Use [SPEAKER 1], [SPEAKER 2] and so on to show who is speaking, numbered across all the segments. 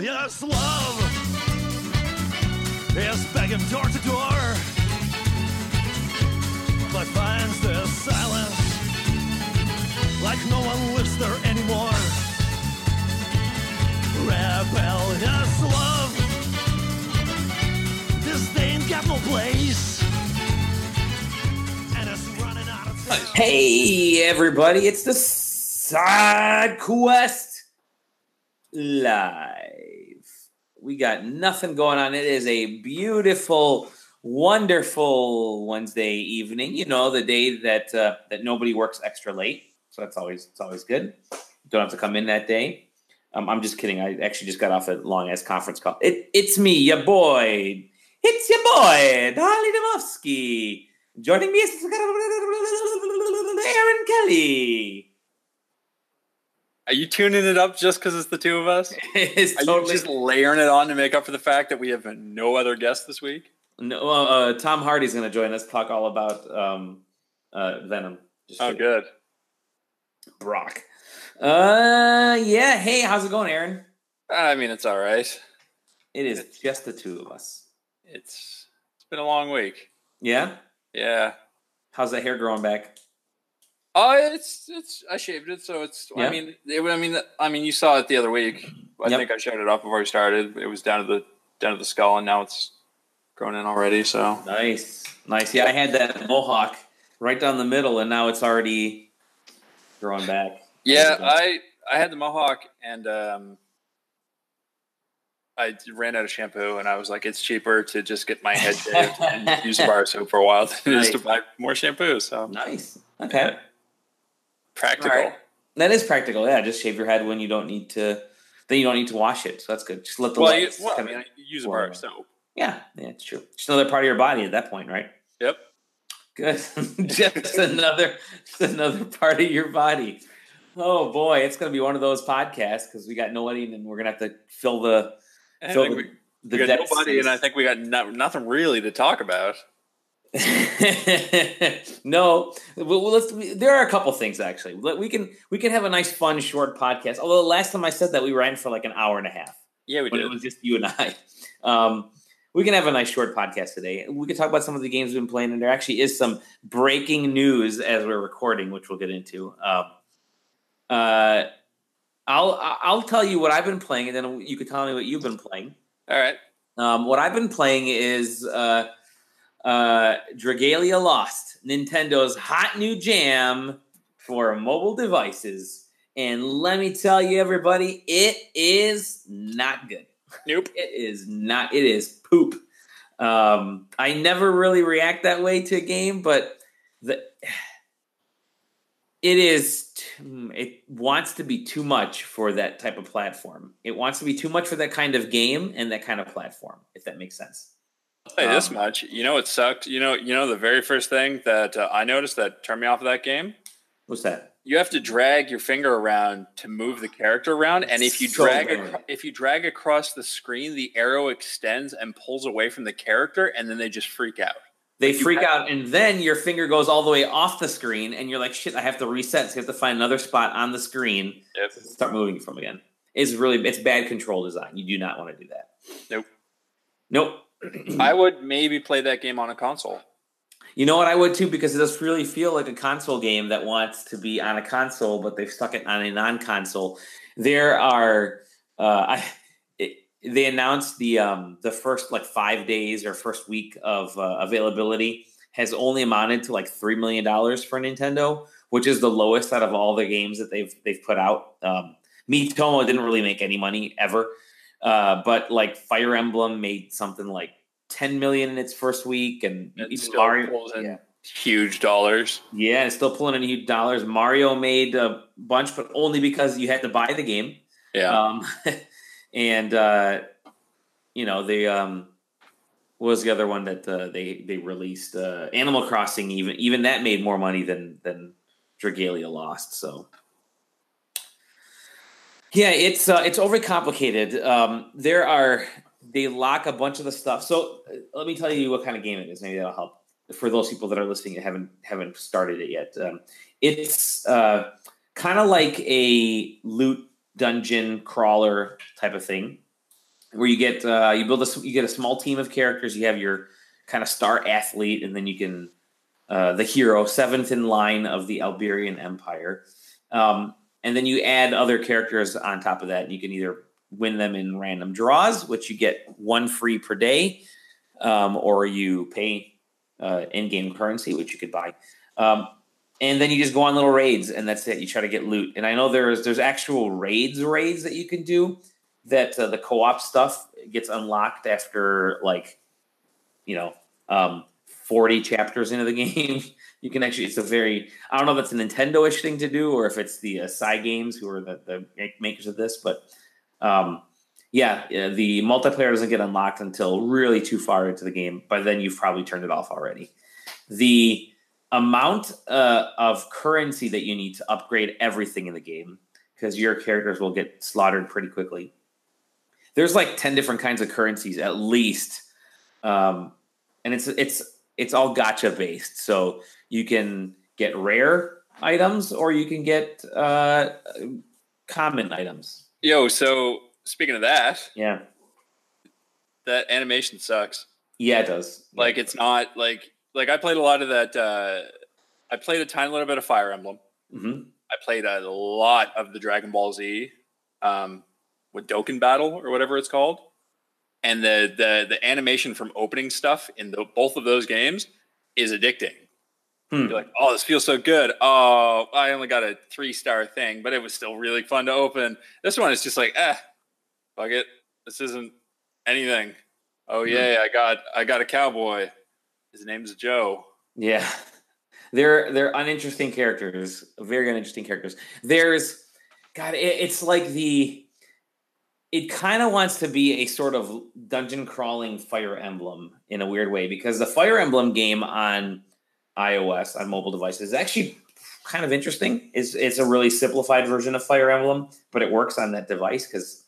[SPEAKER 1] rebellious love is begging door to door, but finds this silence like no one lives there anymore. Rebellious love, disdain got no place, and it's running out of time.
[SPEAKER 2] Hey everybody, it's the Side Quest Live. We got nothing going on. It is a beautiful, wonderful Wednesday evening. You know, the day that that nobody works extra late, so it's always good. Don't have to come in that day. I'm just kidding. I actually just got off a long ass conference call. It's me, your boy. It's your boy, Harley Demovsky. Joining me is Aaron Kelly.
[SPEAKER 3] Are you tuning it up just because it's the two of us?
[SPEAKER 2] It's
[SPEAKER 3] Are
[SPEAKER 2] totally
[SPEAKER 3] you just layering it on to make up for the fact that we have no other guests this week?
[SPEAKER 2] no. Tom Hardy's going to join us. Talk all about Venom. Just
[SPEAKER 3] Oh,
[SPEAKER 2] kidding.
[SPEAKER 3] good.
[SPEAKER 2] Brock. Yeah. Hey, how's it going, Aaron?
[SPEAKER 3] I mean, it's all right.
[SPEAKER 2] It is just the two of us.
[SPEAKER 3] It's been a long week.
[SPEAKER 2] Yeah.
[SPEAKER 3] Yeah.
[SPEAKER 2] How's that hair growing back?
[SPEAKER 3] Oh, it's. I shaved it, so it's.
[SPEAKER 2] Yeah.
[SPEAKER 3] I mean, you saw it the other week. I
[SPEAKER 2] Yep.
[SPEAKER 3] think I showed it off before we started. It was down to the skull, and now it's grown in already. So
[SPEAKER 2] Nice. Yeah, I had that mohawk right down the middle, and now it's already growing back.
[SPEAKER 3] yeah, I had the mohawk, and I ran out of shampoo, and I was like, it's cheaper to just get my head shaved and use a bar of soap for a while than it is to buy more shampoo. So
[SPEAKER 2] Nice. Okay.
[SPEAKER 3] practical.
[SPEAKER 2] All right. That is practical. Yeah, just shave your head when you don't need to. Then you don't need to wash it. So that's good. Just let the lights come in.
[SPEAKER 3] You use a bar of soap.
[SPEAKER 2] Yeah, it's true. Just another part of your body at that point, right?
[SPEAKER 3] Yep.
[SPEAKER 2] Good. just another part of your body. Oh boy, it's gonna be one of those podcasts because we got nobody, and we're gonna have to fill the
[SPEAKER 3] We got
[SPEAKER 2] dead
[SPEAKER 3] nobody,
[SPEAKER 2] space.
[SPEAKER 3] and I think we got nothing really to talk about.
[SPEAKER 2] No, there are a couple things actually. We can have a nice, fun, short podcast. Although the last time I said that, we ran for like an hour and a half.
[SPEAKER 3] Yeah, we
[SPEAKER 2] But
[SPEAKER 3] did.
[SPEAKER 2] it was just you and I. We can have a nice short podcast today. We can talk about some of the games we've been playing, and there actually is some breaking news as we're recording, which we'll get into. I'll tell you what I've been playing, and then you can tell me what you've been playing.
[SPEAKER 3] All right.
[SPEAKER 2] What I've been playing is Dragalia Lost, Nintendo's hot new jam for mobile devices. And let me tell you, everybody, it is not good.
[SPEAKER 3] Nope.
[SPEAKER 2] It is not. It is poop. I never really react that way to a game, but it wants to be too much for that type of platform. It wants to be too much for that kind of game and that kind of platform, if that makes sense.
[SPEAKER 3] I'll tell you this much. You know what sucked? You know the very first thing that I noticed that turned me off of that game?
[SPEAKER 2] What's that?
[SPEAKER 3] You have to drag your finger around to move the character around, and if you drag across the screen, the arrow extends and pulls away from the character, and then they just freak out.
[SPEAKER 2] They freak out, and then your finger goes all the way off the screen, and you're like, shit, I have to reset. So you have to find another spot on the screen to start moving from again. It's bad control design. You do not want to do that. Nope.
[SPEAKER 3] I would maybe play that game on a console.
[SPEAKER 2] You know what? I would too, because it does really feel like a console game that wants to be on a console, but they've stuck it on a non-console. There are, they announced the first 5 days or first week of availability has only amounted to like $3 million for Nintendo, which is the lowest out of all the games that they've put out. Miitomo didn't really make any money ever, but like Fire Emblem made something like $10 million in its first week, and even Mario
[SPEAKER 3] pulls in huge dollars.
[SPEAKER 2] Yeah, it's still pulling in huge dollars. Mario made a bunch, but only because you had to buy the game.
[SPEAKER 3] Yeah.
[SPEAKER 2] And they what was the other one that they released? Animal Crossing. Even that made more money than Dragalia Lost. So yeah, it's overcomplicated. They lock a bunch of the stuff. So let me tell you what kind of game it is. Maybe that'll help for those people that are listening and haven't started it yet. It's kind of like a loot dungeon crawler type of thing. where you get you get a small team of characters. You have your kind of star athlete, and then you can the hero, seventh in line of the Alberian Empire, and then you add other characters on top of that. And you can either win them in random draws, which you get one free per day, or you pay in-game currency, which you could buy. And then you just go on little raids, and that's it. You try to get loot. And I know there's actual raids that you can do that the co-op stuff gets unlocked after 40 chapters into the game. You can actually, I don't know if it's a Nintendo-ish thing to do or if it's the Cygames who are the makers of this, but the multiplayer doesn't get unlocked until really too far into the game. By then you've probably turned it off already. The amount of currency that you need to upgrade everything in the game, because your characters will get slaughtered pretty quickly. There's like 10 different kinds of currencies at least. And it's all gacha based. So you can get rare items or you can get common items.
[SPEAKER 3] Yo, so speaking of that,
[SPEAKER 2] yeah,
[SPEAKER 3] that animation sucks.
[SPEAKER 2] Yeah, it does.
[SPEAKER 3] Like, it's not like I played a lot of that. I played a tiny little bit of Fire Emblem.
[SPEAKER 2] Mm-hmm.
[SPEAKER 3] I played a lot of the Dragon Ball Z, with Dokkan Battle or whatever it's called. And the animation from opening stuff in both of those games is addicting. You're like, oh, this feels so good. Oh, I only got a 3-star thing, but it was still really fun to open. This one is just like, fuck it. This isn't anything. Oh yeah, I got a cowboy. His name's Joe.
[SPEAKER 2] Yeah, they're uninteresting characters. Very uninteresting characters. It's like it kind of wants to be a sort of dungeon crawling Fire Emblem in a weird way, because the Fire Emblem game on iOS, on mobile devices, is actually kind of interesting. It's a really simplified version of Fire Emblem, but it works on that device because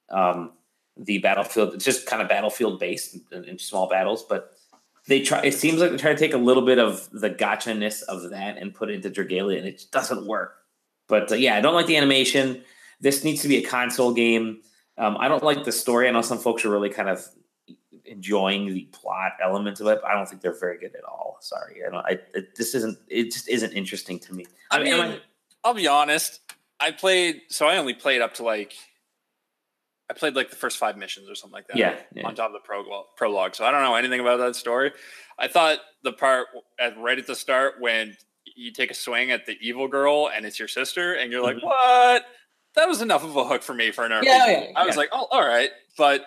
[SPEAKER 2] the battlefield, it's just kind of battlefield based in small battles. But it seems like they try to take a litlittle bit of the gotcha-ness of that and put it into Dragalia, and it just doesn't work. But I don't like the animation. This needs to be a console game. I don't like the story. I know some folks are really kind of enjoying the plot elements of it, but I don't think they're very good at all. Sorry. It just isn't interesting to me.
[SPEAKER 3] I'll be honest. I only played up to I played the first 5 missions or something like that.
[SPEAKER 2] Yeah.
[SPEAKER 3] On top of the prologue. So I don't know anything about that story. I thought the part right at the start when you take a swing at the evil girl and it's your sister and you're like, what? That was enough of a hook for me for an RPG.
[SPEAKER 2] Yeah.
[SPEAKER 3] I was like, oh, all right, but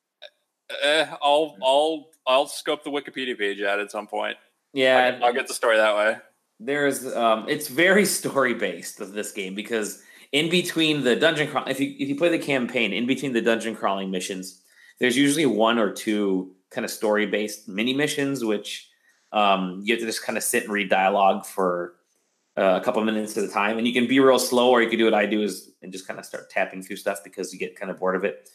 [SPEAKER 3] I'll scope the Wikipedia page at some point.
[SPEAKER 2] Yeah,
[SPEAKER 3] I'll get the story that way.
[SPEAKER 2] There's it's very story based of this game, because in between the dungeon crawl, if you play the campaign, in between the dungeon crawling missions, there's usually 1 or 2 kind of story based mini missions, which you have to just kind of sit and read dialogue for a couple of minutes at a time, and you can be real slow, or you can do what I do and just kind of start tapping through stuff because you get kind of bored of it.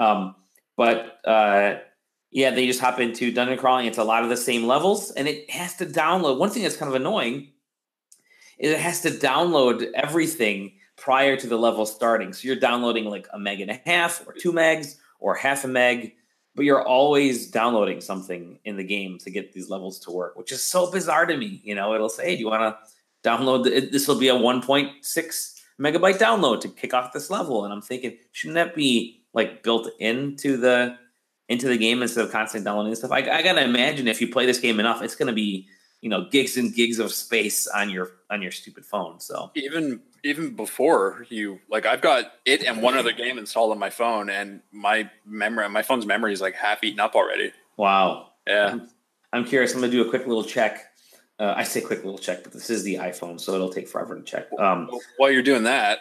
[SPEAKER 2] They just hop into dungeon crawling. It's a lot of the same levels, and it has to download. One thing that's kind of annoying is it has to download everything prior to the level starting. So you're downloading like 1.5 megs or 2 megs or half a meg, but you're always downloading something in the game to get these levels to work, which is so bizarre to me. It'll say, hey, do you want to download this? Will be a 1.6 megabyte download to kick off this level. And I'm thinking, shouldn't that be built into the game instead of constantly downloading stuff? I gotta imagine if you play this game enough, it's gonna be gigs and gigs of space on your stupid phone. So even before I've got it and one other game installed on my phone, and my phone's memory is half eaten up already. Wow. Yeah. I'm curious. I'm gonna do a quick little check. I say quick little check, but this is the iPhone, so it'll take forever to check.
[SPEAKER 3] While you're doing that,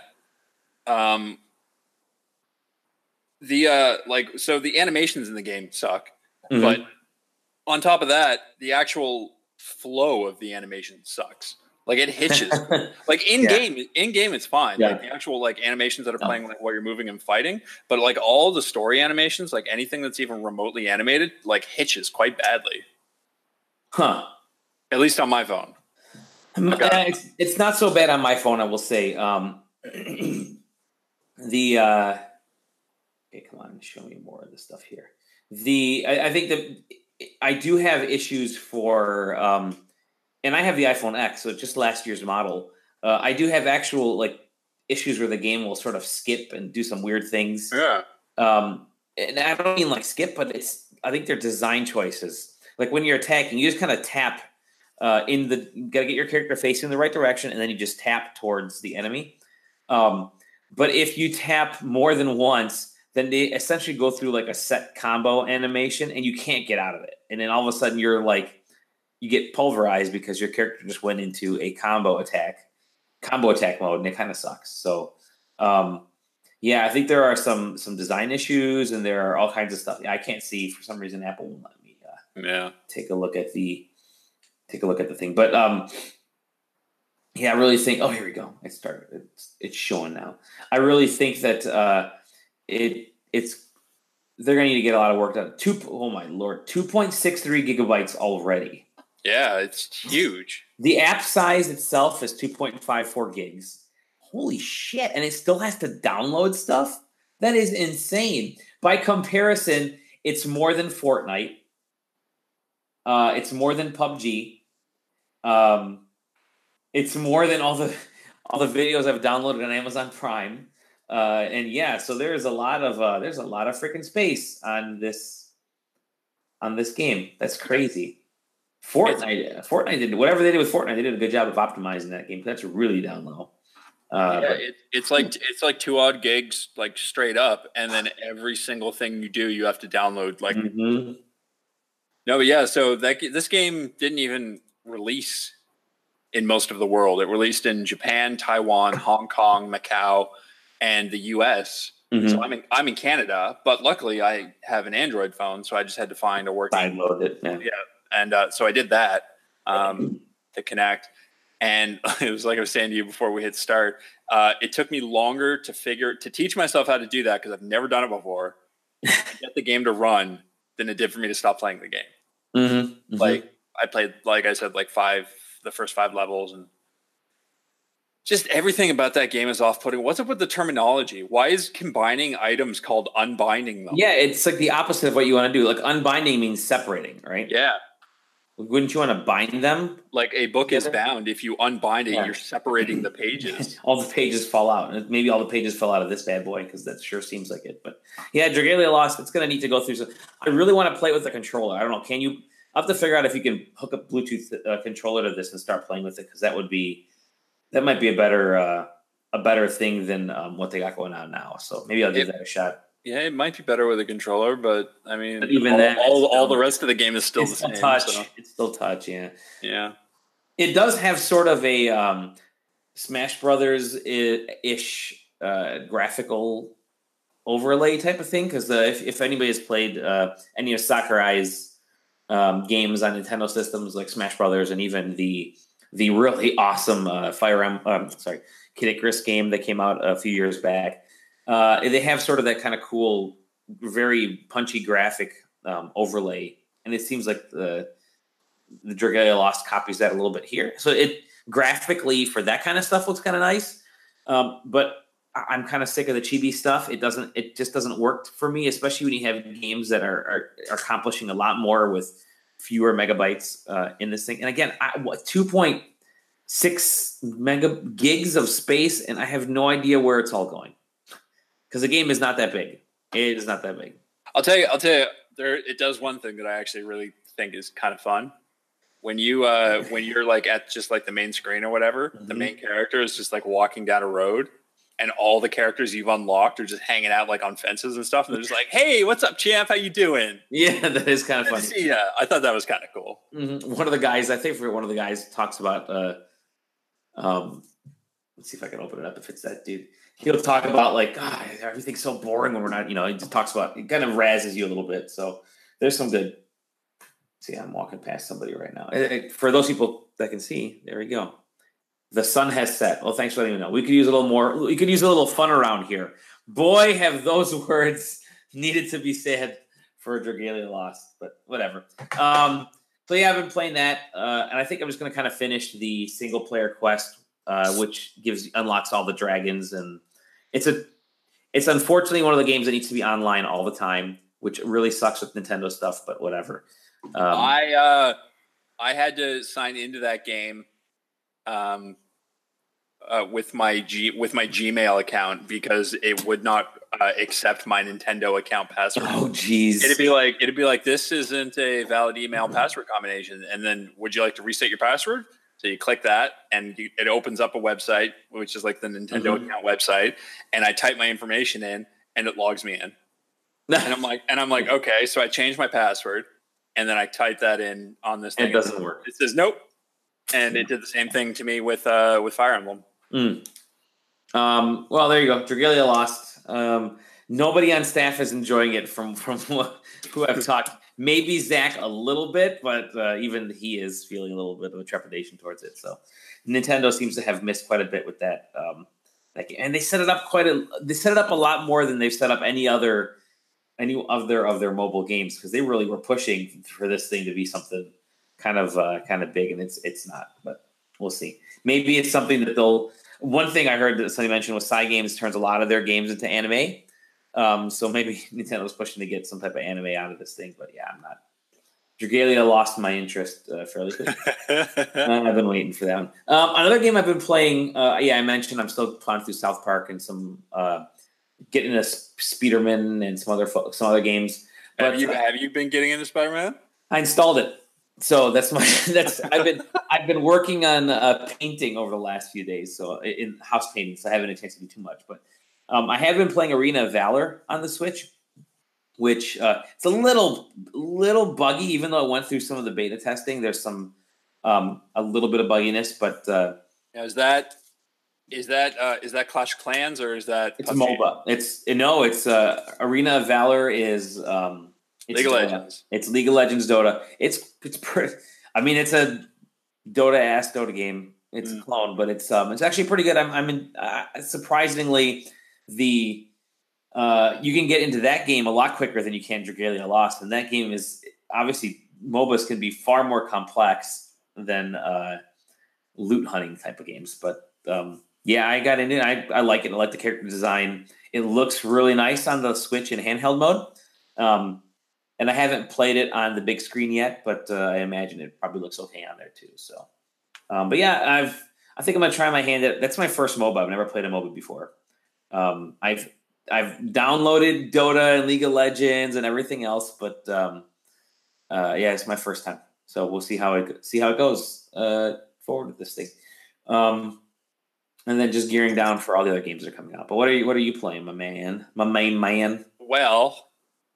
[SPEAKER 3] the animations in the game suck, but on top of that, the actual flow of the animation sucks. It hitches. In game it's fine.
[SPEAKER 2] Yeah.
[SPEAKER 3] The actual animations that are playing while you're moving and fighting, but all the story animations, anything that's even remotely animated, hitches quite badly.
[SPEAKER 2] Huh.
[SPEAKER 3] At least on my phone.
[SPEAKER 2] It's not so bad on my phone, I will say. Okay, come on, show me more of this stuff here. I think that I do have issues for, and I have the iPhone X, so just last year's model. I do have actual like issues where the game will sort of skip and do some weird things.
[SPEAKER 3] Yeah.
[SPEAKER 2] And I don't mean like skip, but I think they're design choices. Like when you're attacking, you just kind of tap gotta get your character facing the right direction, and then you just tap towards the enemy. But if you tap more than once, then they essentially go through like a set combo animation and you can't get out of it. And then all of a sudden you're like, you get pulverized because your character just went into a combo attack mode, and it kind of sucks. So, yeah, I think there are some design issues, and there are all kinds of stuff. I can't see, for some reason Apple won't let me take a look at the thing. But yeah, I really think. Oh, here we go. It started. It's showing now. I really think that they're going to need to get a lot of work done. Oh my Lord, 2.63 gigabytes already.
[SPEAKER 3] Yeah, it's huge.
[SPEAKER 2] The app size itself is 2.54 gigs. Holy shit. And it still has to download stuff? That is insane. By comparison, it's more than Fortnite. It's more than PUBG. It's more than all the videos I've downloaded on Amazon Prime. And yeah, so there's a lot of freaking space on this game. That's crazy. Fortnite did whatever they did with Fortnite. They did a good job of optimizing that game. That's really down low.
[SPEAKER 3] It's like 2 odd gigs, like straight up, and then every single thing you do, you have to download. Like, no, but yeah. So this game didn't even release in most of the world. It released in Japan, Taiwan, Hong Kong, Macau, and the U.S. So I'm in Canada, but luckily I have an Android phone, so I just had to find a working.
[SPEAKER 2] Download it. Yeah.
[SPEAKER 3] And so I did that to connect. And it was like I was saying to you before we hit start. It took me longer to teach myself how to do that, because I've never done it before, to get the game to run, than it did for me to stop playing the game. Like I played, like I said, like the first 5 levels, and just everything about that game is off-putting. What's up with the terminology? Why is combining items called unbinding them?
[SPEAKER 2] Yeah, it's like the opposite of what you want to do. Like unbinding means separating, right?
[SPEAKER 3] Yeah.
[SPEAKER 2] Wouldn't you want to bind them?
[SPEAKER 3] Like a book is bound. If you unbind it, you're separating the pages.
[SPEAKER 2] All the pages fall out. And maybe all the pages fell out of this bad boy, because that sure seems like it. But yeah, Dragalia Lost, it's going to need to go through. So I really want to play with the controller. I don't know. I'll have to figure out if you can hook a Bluetooth controller to this and start playing with it, because that might be a better thing than what they got going on now. So maybe I'll give that a shot.
[SPEAKER 3] Yeah, it might be better with a controller, but I mean,
[SPEAKER 2] all
[SPEAKER 3] the rest of the game is still the same.
[SPEAKER 2] Touch.
[SPEAKER 3] So.
[SPEAKER 2] It's still touch, yeah.
[SPEAKER 3] Yeah.
[SPEAKER 2] It does have sort of a Smash Brothers ish graphical overlay type of thing, because if anybody has played any of Sakurai's games on Nintendo systems like Smash Brothers, and even the really awesome Kid Icarus game that came out a few years back. They have sort of that kind of cool, very punchy graphic overlay, and it seems like the Dragalia Lost copies that a little bit here. So it graphically, for that kind of stuff, looks kind of nice. But I'm kind of sick of the chibi stuff. It just doesn't work for me, especially when you have games that are accomplishing a lot more with fewer megabytes in this thing. And again, 2.6 gigs of space, and I have no idea where it's all going. Because the game is not that big. It is not that big.
[SPEAKER 3] I'll tell you. It does one thing that I actually really think is kind of fun. When you're like at just like the main screen or whatever, the main character is just like walking down a road, and all the characters you've unlocked are just hanging out like on fences and stuff. And they're just like, "Hey, what's up, champ? How you doing?" Yeah,
[SPEAKER 2] that is kind of funny.
[SPEAKER 3] Yeah, I thought that was kind of cool.
[SPEAKER 2] One of the guys, talks about. Let's see if I can open it up. If it's that dude. He'll talk about like, God, everything's so boring when we're not, he just talks about, it kind of razzes you a little bit. So there's some good. See, I'm walking past somebody right now. For those people that can see, there we go. The sun has set. Well, thanks for letting me know. We could use a little more. We could use a little fun around here. Boy, have those words needed to be said for Dragalia Lost, but whatever. So yeah, I've been playing that, and I think I'm just going to kind of finish the single player quest, which unlocks all the dragons, and it's It's unfortunately one of the games that needs to be online all the time, which really sucks with Nintendo stuff, but whatever.
[SPEAKER 3] I had to sign into that game with my Gmail account because it would not accept my Nintendo account password.
[SPEAKER 2] Oh, geez.
[SPEAKER 3] It'd be like this isn't a valid email password combination. And then would you like to reset your password? So you click that, and it opens up a website, which is like the Nintendo account website. And I type my information in, and it logs me in. and I'm like, okay. So I changed my password, and then I typed that in on this thing.
[SPEAKER 2] It doesn't work.
[SPEAKER 3] It says nope, and it did the same thing to me with Fire Emblem.
[SPEAKER 2] Well, there you go. Dragalia lost. Nobody on staff is enjoying it from who I've talked. Maybe Zach a little bit, but even he is feeling a little bit of a trepidation towards it. So Nintendo seems to have missed quite a bit with that. And they set it up a lot more than they've set up any of their mobile games, because they really were pushing for this thing to be something kind of big, and it's not. But we'll see. Maybe it's something that they'll. One thing I heard that somebody mentioned was Cygames turns a lot of their games into anime. So maybe Nintendo's pushing to get some type of anime out of this thing, but yeah, I'm not. Dragalia lost my interest fairly quick. I've been waiting for that one. Another game I've been playing, I mentioned I'm still playing through South Park and some getting into Spider-Man and some other games. But,
[SPEAKER 3] have you been getting into Spider-Man?
[SPEAKER 2] I installed it, so I've been working on painting over the last few days, so in house painting, so I haven't had a chance to do too much, but. I have been playing Arena of Valor on the Switch, which it's a little buggy, even though it went through some of the beta testing. There's some a little bit of bugginess, but
[SPEAKER 3] is that Clash of Clans or is that
[SPEAKER 2] it's MOBA? It's Arena of Valor is
[SPEAKER 3] League of Legends.
[SPEAKER 2] It's League of Legends Dota. It's pretty. I mean, it's a Dota-ass Dota game. It's a clone, but it's actually pretty good. I'm in, surprisingly. You can get into that game a lot quicker than you can Dragalia Lost, and that game is obviously MOBAs can be far more complex than loot hunting type of games. But I got into it. I like it. I like the character design. It looks really nice on the Switch in handheld mode, and I haven't played it on the big screen yet, but I imagine it probably looks okay on there too. So, but yeah, I think I'm gonna try my hand at. That's my first MOBA. I've never played a MOBA before. I've downloaded Dota and League of Legends and everything else, but it's my first time. So we'll see how it goes forward with this thing. And then just gearing down for all the other games that are coming out. But what are you playing, my man? My main man.
[SPEAKER 3] Well.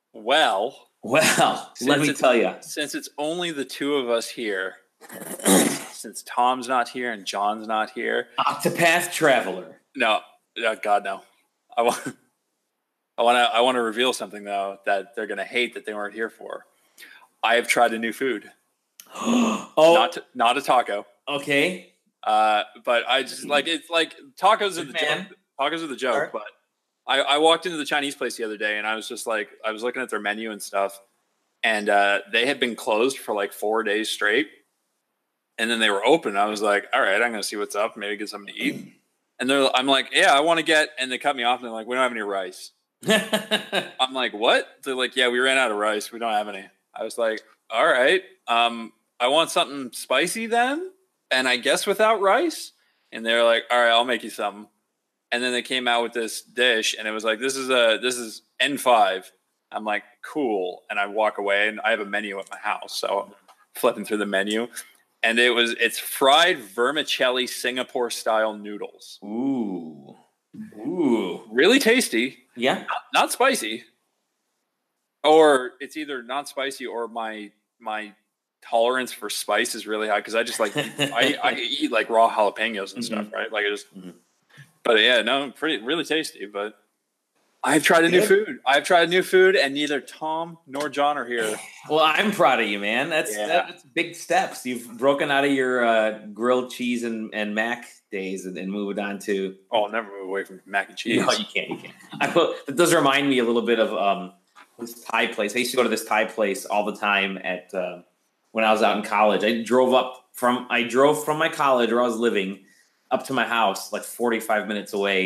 [SPEAKER 2] Let me tell you. Since
[SPEAKER 3] it's only the two of us here, since Tom's not here and John's not here,
[SPEAKER 2] Octopath Traveler.
[SPEAKER 3] No. God, no. I want to reveal something though that they're gonna hate that they weren't here for. I have tried a new food. Not a taco.
[SPEAKER 2] Okay.
[SPEAKER 3] But I just it's like tacos are the joke. Tacos are the joke. Right. But I walked into the Chinese place the other day and I was just like I was looking at their menu and stuff, and they had been closed for like 4 days straight, and then they were open. I was like, all right, I'm gonna see what's up, maybe get something to eat. And I'm like, yeah, I want to get, and they cut me off and they're like, we don't have any rice. I'm like, what? They're like, yeah, we ran out of rice. We don't have any. I was like, all right. I want something spicy then. And I guess without rice. And they're like, all right, I'll make you something. And then they came out with this dish and it was like, this is N5. I'm like, cool. And I walk away and I have a menu at my house. So I'm flipping through the menu. And it's fried vermicelli Singapore style noodles.
[SPEAKER 2] Ooh.
[SPEAKER 3] Really tasty.
[SPEAKER 2] Yeah.
[SPEAKER 3] Not spicy. Or it's either not spicy or my tolerance for spice is really high because I just like I eat like raw jalapenos and stuff, right? Like I just But yeah, no, really tasty, but I've tried a new food, and neither Tom nor John are here.
[SPEAKER 2] Well, I'm proud of you, man. That's big steps. You've broken out of your grilled cheese and mac days and moved on to.
[SPEAKER 3] Oh, I'll never move away from mac and cheese.
[SPEAKER 2] No, you can't. It does remind me a little bit of this Thai place. I used to go to this Thai place all the time at when I was out in college. I drove from my college where I was living up to my house, like 45 minutes away.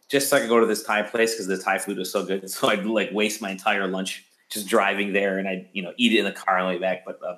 [SPEAKER 2] just so I could go to this Thai place because the Thai food was so good. So I'd like waste my entire lunch just driving there, and I'd eat it in the car on the way back. But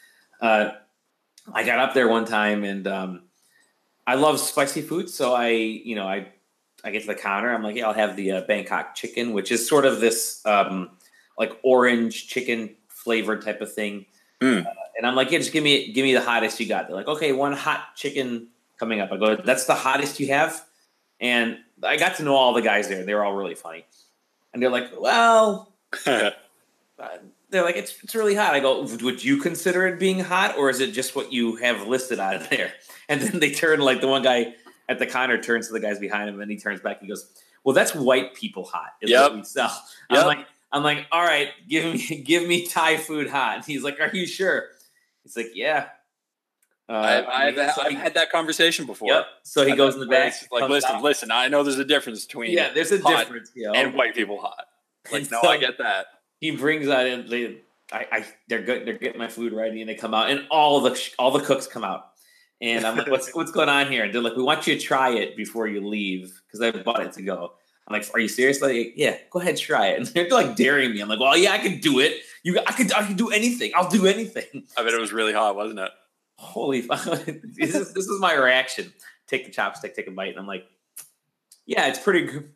[SPEAKER 2] I got up there one time, and I love spicy food, so I get to the counter. I'm like, yeah, I'll have the Bangkok chicken, which is sort of this like orange chicken flavored type of thing. And I'm like, yeah, just give me the hottest you got. They're like, okay, one hot chicken coming up. I go, that's the hottest you have? And I got to know all the guys there. They were all really funny. And they're like, well, they're like, it's really hot. I go, would you consider it being hot, or is it just what you have listed out of there? And then they turn, like the one guy at the counter turns to the guys behind him, and he turns back. He goes, well, that's white people hot is what we sell. Yep. I'm like, all right, give me Thai food hot. And he's like, are you sure? He's like, yeah.
[SPEAKER 3] I've had that conversation before.
[SPEAKER 2] Yep. So he goes in the back.
[SPEAKER 3] Like, listen. I know there's a difference between
[SPEAKER 2] there's a difference,
[SPEAKER 3] and white people hot. Like,
[SPEAKER 2] and
[SPEAKER 3] no,
[SPEAKER 2] so
[SPEAKER 3] I get that.
[SPEAKER 2] He brings that in. They're good. They're getting my food ready, and they come out, and all the cooks come out, and I'm like, what's going on here? And they're like, we want you to try it before you leave because I bought it to go. I'm like, are you serious? Like, yeah, go ahead, try it. And they're like daring me. I'm like, well, yeah, I can do it. I can do anything. I'll do anything.
[SPEAKER 3] I bet it was really hot, wasn't it?
[SPEAKER 2] Holy fuck. This is my reaction. Take the chopstick, take a bite, and I'm like, yeah, it's pretty good.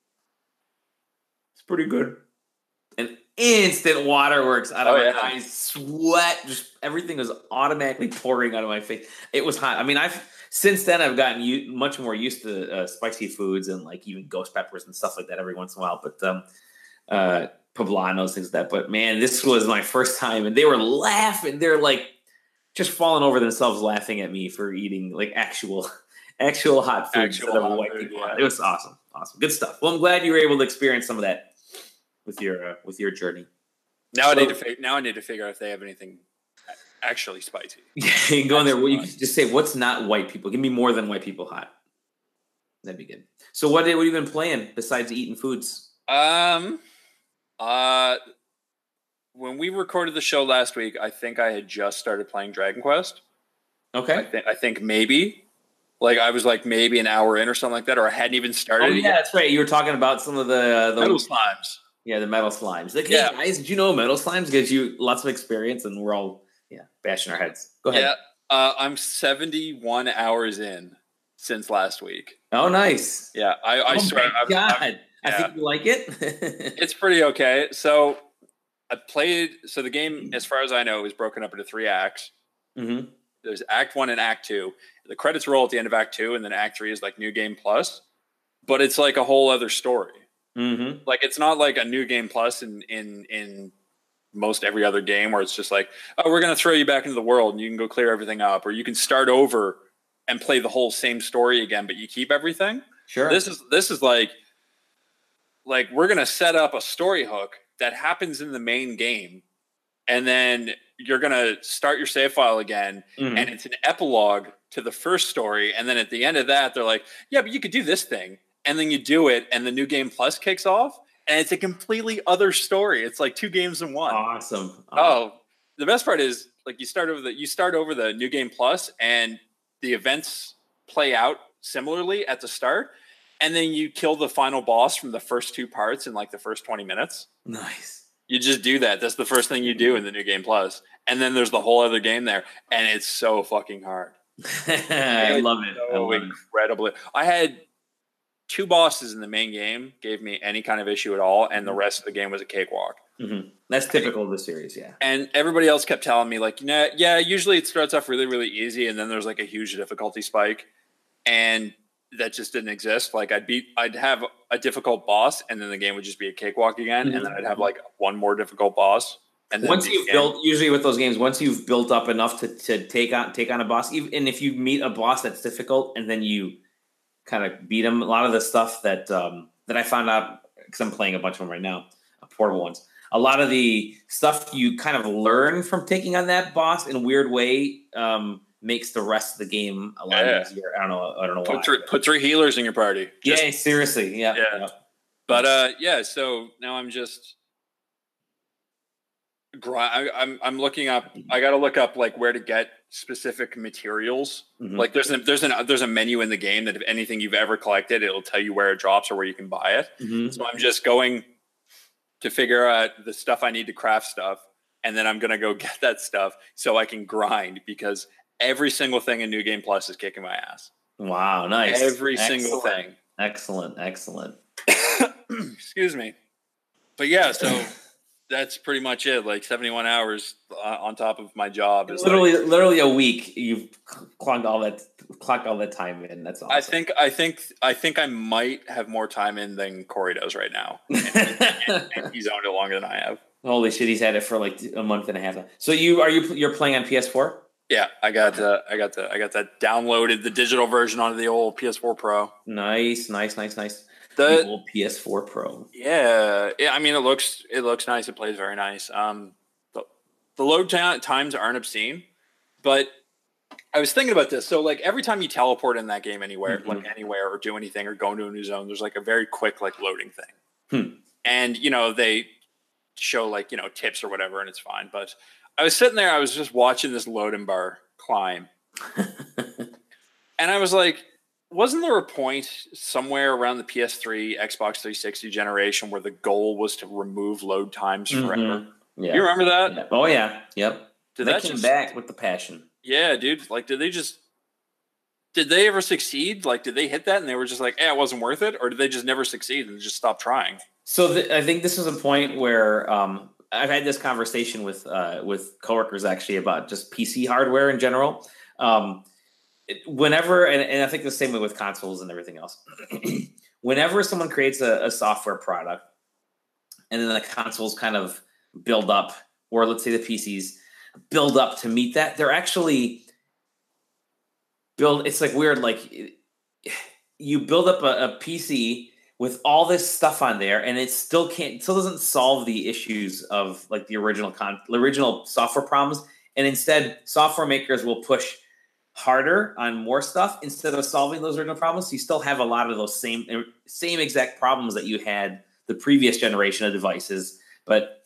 [SPEAKER 2] It's pretty good. And instant waterworks out of my eyes, sweat, just everything was automatically pouring out of my face. It was hot. I mean, since then I've gotten much more used to spicy foods and like even ghost peppers and stuff like that every once in a while. But poblanos, things like that. But man, this was my first time, and they were laughing. They're like just falling over themselves laughing at me for eating like actual hot food instead of white people. Yeah. It was awesome. Good stuff. Well, I'm glad you were able to experience some of that with your journey.
[SPEAKER 3] Now I need to figure out if they have anything actually spicy.
[SPEAKER 2] Yeah, you can go in there. Well, you can just say, what's not white people? Give me more than white people hot. That'd be good. So what have you been playing besides eating foods?
[SPEAKER 3] When we recorded the show last week, I think I had just started playing Dragon Quest.
[SPEAKER 2] Okay.
[SPEAKER 3] I think maybe. Like, I was like maybe an hour in or something like that, or I hadn't even started.
[SPEAKER 2] Oh, yeah, that's right. You were talking about some of the
[SPEAKER 3] metal slimes.
[SPEAKER 2] Yeah, the metal slimes. Like, hey, guys, did you know metal slimes gives you lots of experience, and we're all bashing our heads. Go ahead.
[SPEAKER 3] Yeah, I'm 71 hours in since last week.
[SPEAKER 2] Oh, nice.
[SPEAKER 3] Yeah, I swear.
[SPEAKER 2] God. I think you like it.
[SPEAKER 3] It's pretty okay. So I played. So the game, as far as I know, is broken up into 3 acts.
[SPEAKER 2] Mm-hmm.
[SPEAKER 3] There's Act 1 and Act 2. The credits roll at the end of Act 2, and then Act 3 is like New Game Plus. But it's like a whole other story.
[SPEAKER 2] Mm-hmm.
[SPEAKER 3] Like, it's not like a New Game Plus in most every other game where it's just like, oh, we're going to throw you back into the world and you can go clear everything up, or you can start over and play the whole same story again, but you keep everything.
[SPEAKER 2] Sure.
[SPEAKER 3] This is like we're going to set up a story hook that happens in the main game, and then you're going to start your save file again, and it's an epilogue to the first story, and then at the end of that, they're like, yeah, but you could do this thing, and then you do it, and the New Game Plus kicks off, and it's a completely other story. It's like 2 games in one.
[SPEAKER 2] Awesome.
[SPEAKER 3] Oh, the best part is like you start over the New Game Plus, and the events play out similarly at the start, and then you kill the final boss from the first 2 parts in like the first 20 minutes.
[SPEAKER 2] Nice.
[SPEAKER 3] You just do that. That's the first thing you do in the New Game Plus, and then there's the whole other game there, and it's so fucking hard.
[SPEAKER 2] I love it.
[SPEAKER 3] So incredibly. I had 2 bosses in the main game gave me any kind of issue at all, and the rest of the game was a cakewalk.
[SPEAKER 2] Mm-hmm. That's typical of the series, yeah.
[SPEAKER 3] And everybody else kept telling me, like, yeah, usually it starts off really, really easy, and then there's like a huge difficulty spike, and that just didn't exist. Like, I'd have a difficult boss, and then the game would just be a cakewalk again, and then I'd have like one more difficult boss. And then
[SPEAKER 2] usually with those games, once you've built up enough to take on a boss, and if you meet a boss that's difficult, and then you kind of beat them, a lot of the stuff that I found out, because I'm playing a bunch of them right now, portable ones. A lot of the stuff you kind of learn from taking on that boss in a weird way makes the rest of the game a lot easier. I don't know why.
[SPEAKER 3] Put 3 healers in your party.
[SPEAKER 2] Yeah, seriously. Yeah.
[SPEAKER 3] But so now I'm just grind. I'm looking up. I got to look up like where to get specific materials.
[SPEAKER 2] Mhm.
[SPEAKER 3] Like there's a menu in the game that if anything you've ever collected, it'll tell you where it drops or where you can buy it.
[SPEAKER 2] Mhm.
[SPEAKER 3] So I'm just going to figure out the stuff I need to craft stuff, and then I'm gonna go get that stuff so I can grind because every single thing in New Game Plus is kicking my ass.
[SPEAKER 2] Wow, nice.
[SPEAKER 3] Every single thing.
[SPEAKER 2] Excellent.
[SPEAKER 3] Excuse me. But yeah, so that's pretty much it. Like 71 hours on top of my job is
[SPEAKER 2] Literally a week. You've clocked all that time in. That's awesome.
[SPEAKER 3] I think I might have more time in than Corey does right now. And he's owned it longer than I have.
[SPEAKER 2] Holy shit, he's had it for like a month and a half. So you're playing on PS4?
[SPEAKER 3] Yeah, I got that downloaded the digital version onto the old PS4 Pro.
[SPEAKER 2] Nice. The old PS4 Pro.
[SPEAKER 3] Yeah. I mean, it looks nice. It plays very nice. The load times aren't obscene, but I was thinking about this. So, like every time you teleport in that game anywhere,
[SPEAKER 2] Mm-hmm.
[SPEAKER 3] like anywhere, or do anything, or go into a new zone, there's like a very quick like loading thing.
[SPEAKER 2] Hmm.
[SPEAKER 3] And they show like tips or whatever, and it's fine. But I was sitting there, I was just watching this loading bar climb, and I was like, wasn't there a point somewhere around the PS3, Xbox 360 generation where the goal was to remove load times forever?
[SPEAKER 2] Mm-hmm. Yeah.
[SPEAKER 3] You remember that?
[SPEAKER 2] Yeah. Oh yeah. Yep.
[SPEAKER 3] Did
[SPEAKER 2] came back with the passion.
[SPEAKER 3] Yeah, dude. Like, did they ever succeed? Like, did they hit that and they were just like, it wasn't worth it? Or did they just never succeed and just stop trying?
[SPEAKER 2] So I think this is a point where I've had this conversation with coworkers actually about just PC hardware in general. Whenever, and I think the same way with consoles and everything else, whenever someone creates a software product and then the consoles kind of build up, or let's say the PCs build up to meet that, they're actually it's like weird. Like you build up a PC with all this stuff on there and it still doesn't solve the issues of like the original software problems. And instead software makers will push harder on more stuff instead of solving those original problems. So you still have a lot of those same exact problems that you had the previous generation of devices, but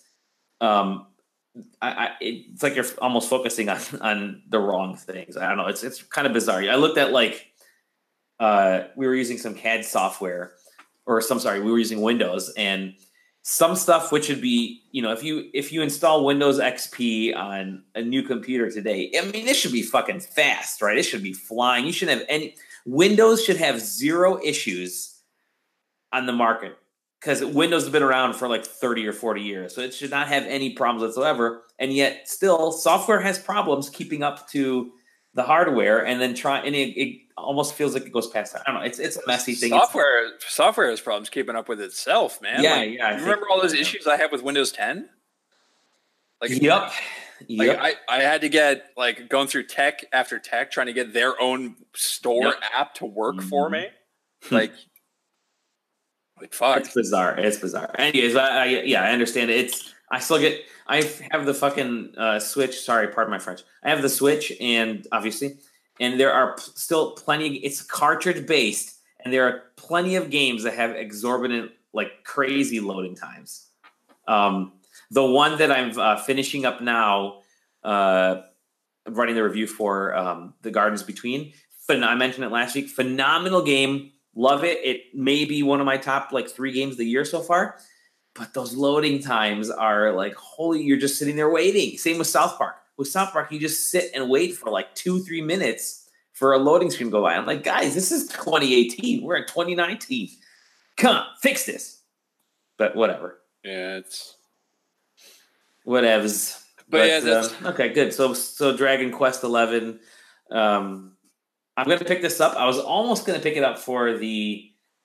[SPEAKER 2] it's like you're almost focusing on the wrong things. I don't know. It's kind of bizarre. I looked at like we were using some CAD software, we were using Windows, and some stuff which would be, if you install Windows XP on a new computer today, I mean, it should be fucking fast, right? It should be flying. You shouldn't have Windows should have zero issues on the market because Windows has been around for like 30 or 40 years. So it should not have any problems whatsoever. And yet still software has problems keeping up to the hardware, and then it almost feels like it goes past that. I don't know. It's a messy thing.
[SPEAKER 3] Software has problems keeping up with itself, man.
[SPEAKER 2] Yeah,
[SPEAKER 3] like,
[SPEAKER 2] yeah.
[SPEAKER 3] You remember all those issues I had with Windows 10? Like,
[SPEAKER 2] yep.
[SPEAKER 3] Like I had to get like going through tech after tech trying to get their own store app to work for me. Like fuck.
[SPEAKER 2] It's bizarre. Anyways, I understand it. I have the fucking Switch. Sorry, pardon my French. I have the Switch, and obviously, and there are still plenty. It's cartridge based, and there are plenty of games that have exorbitant, like crazy loading times. The one that I'm finishing up now, writing the review for The Gardens Between. I mentioned it last week. Phenomenal game. Love it. It may be one of my top like 3 games of the year so far. But those loading times are like, you're just sitting there waiting. Same with South Park. With South Park, you just sit and wait for like 2-3 minutes for a loading screen to go by. I'm like, guys, this is 2018. We're in 2019. Come on, fix this. But whatever.
[SPEAKER 3] Yeah, it's
[SPEAKER 2] whatevs.
[SPEAKER 3] But yeah, that's
[SPEAKER 2] okay, good. So Dragon Quest 11. I'm going to pick this up. I was almost going to pick it up for the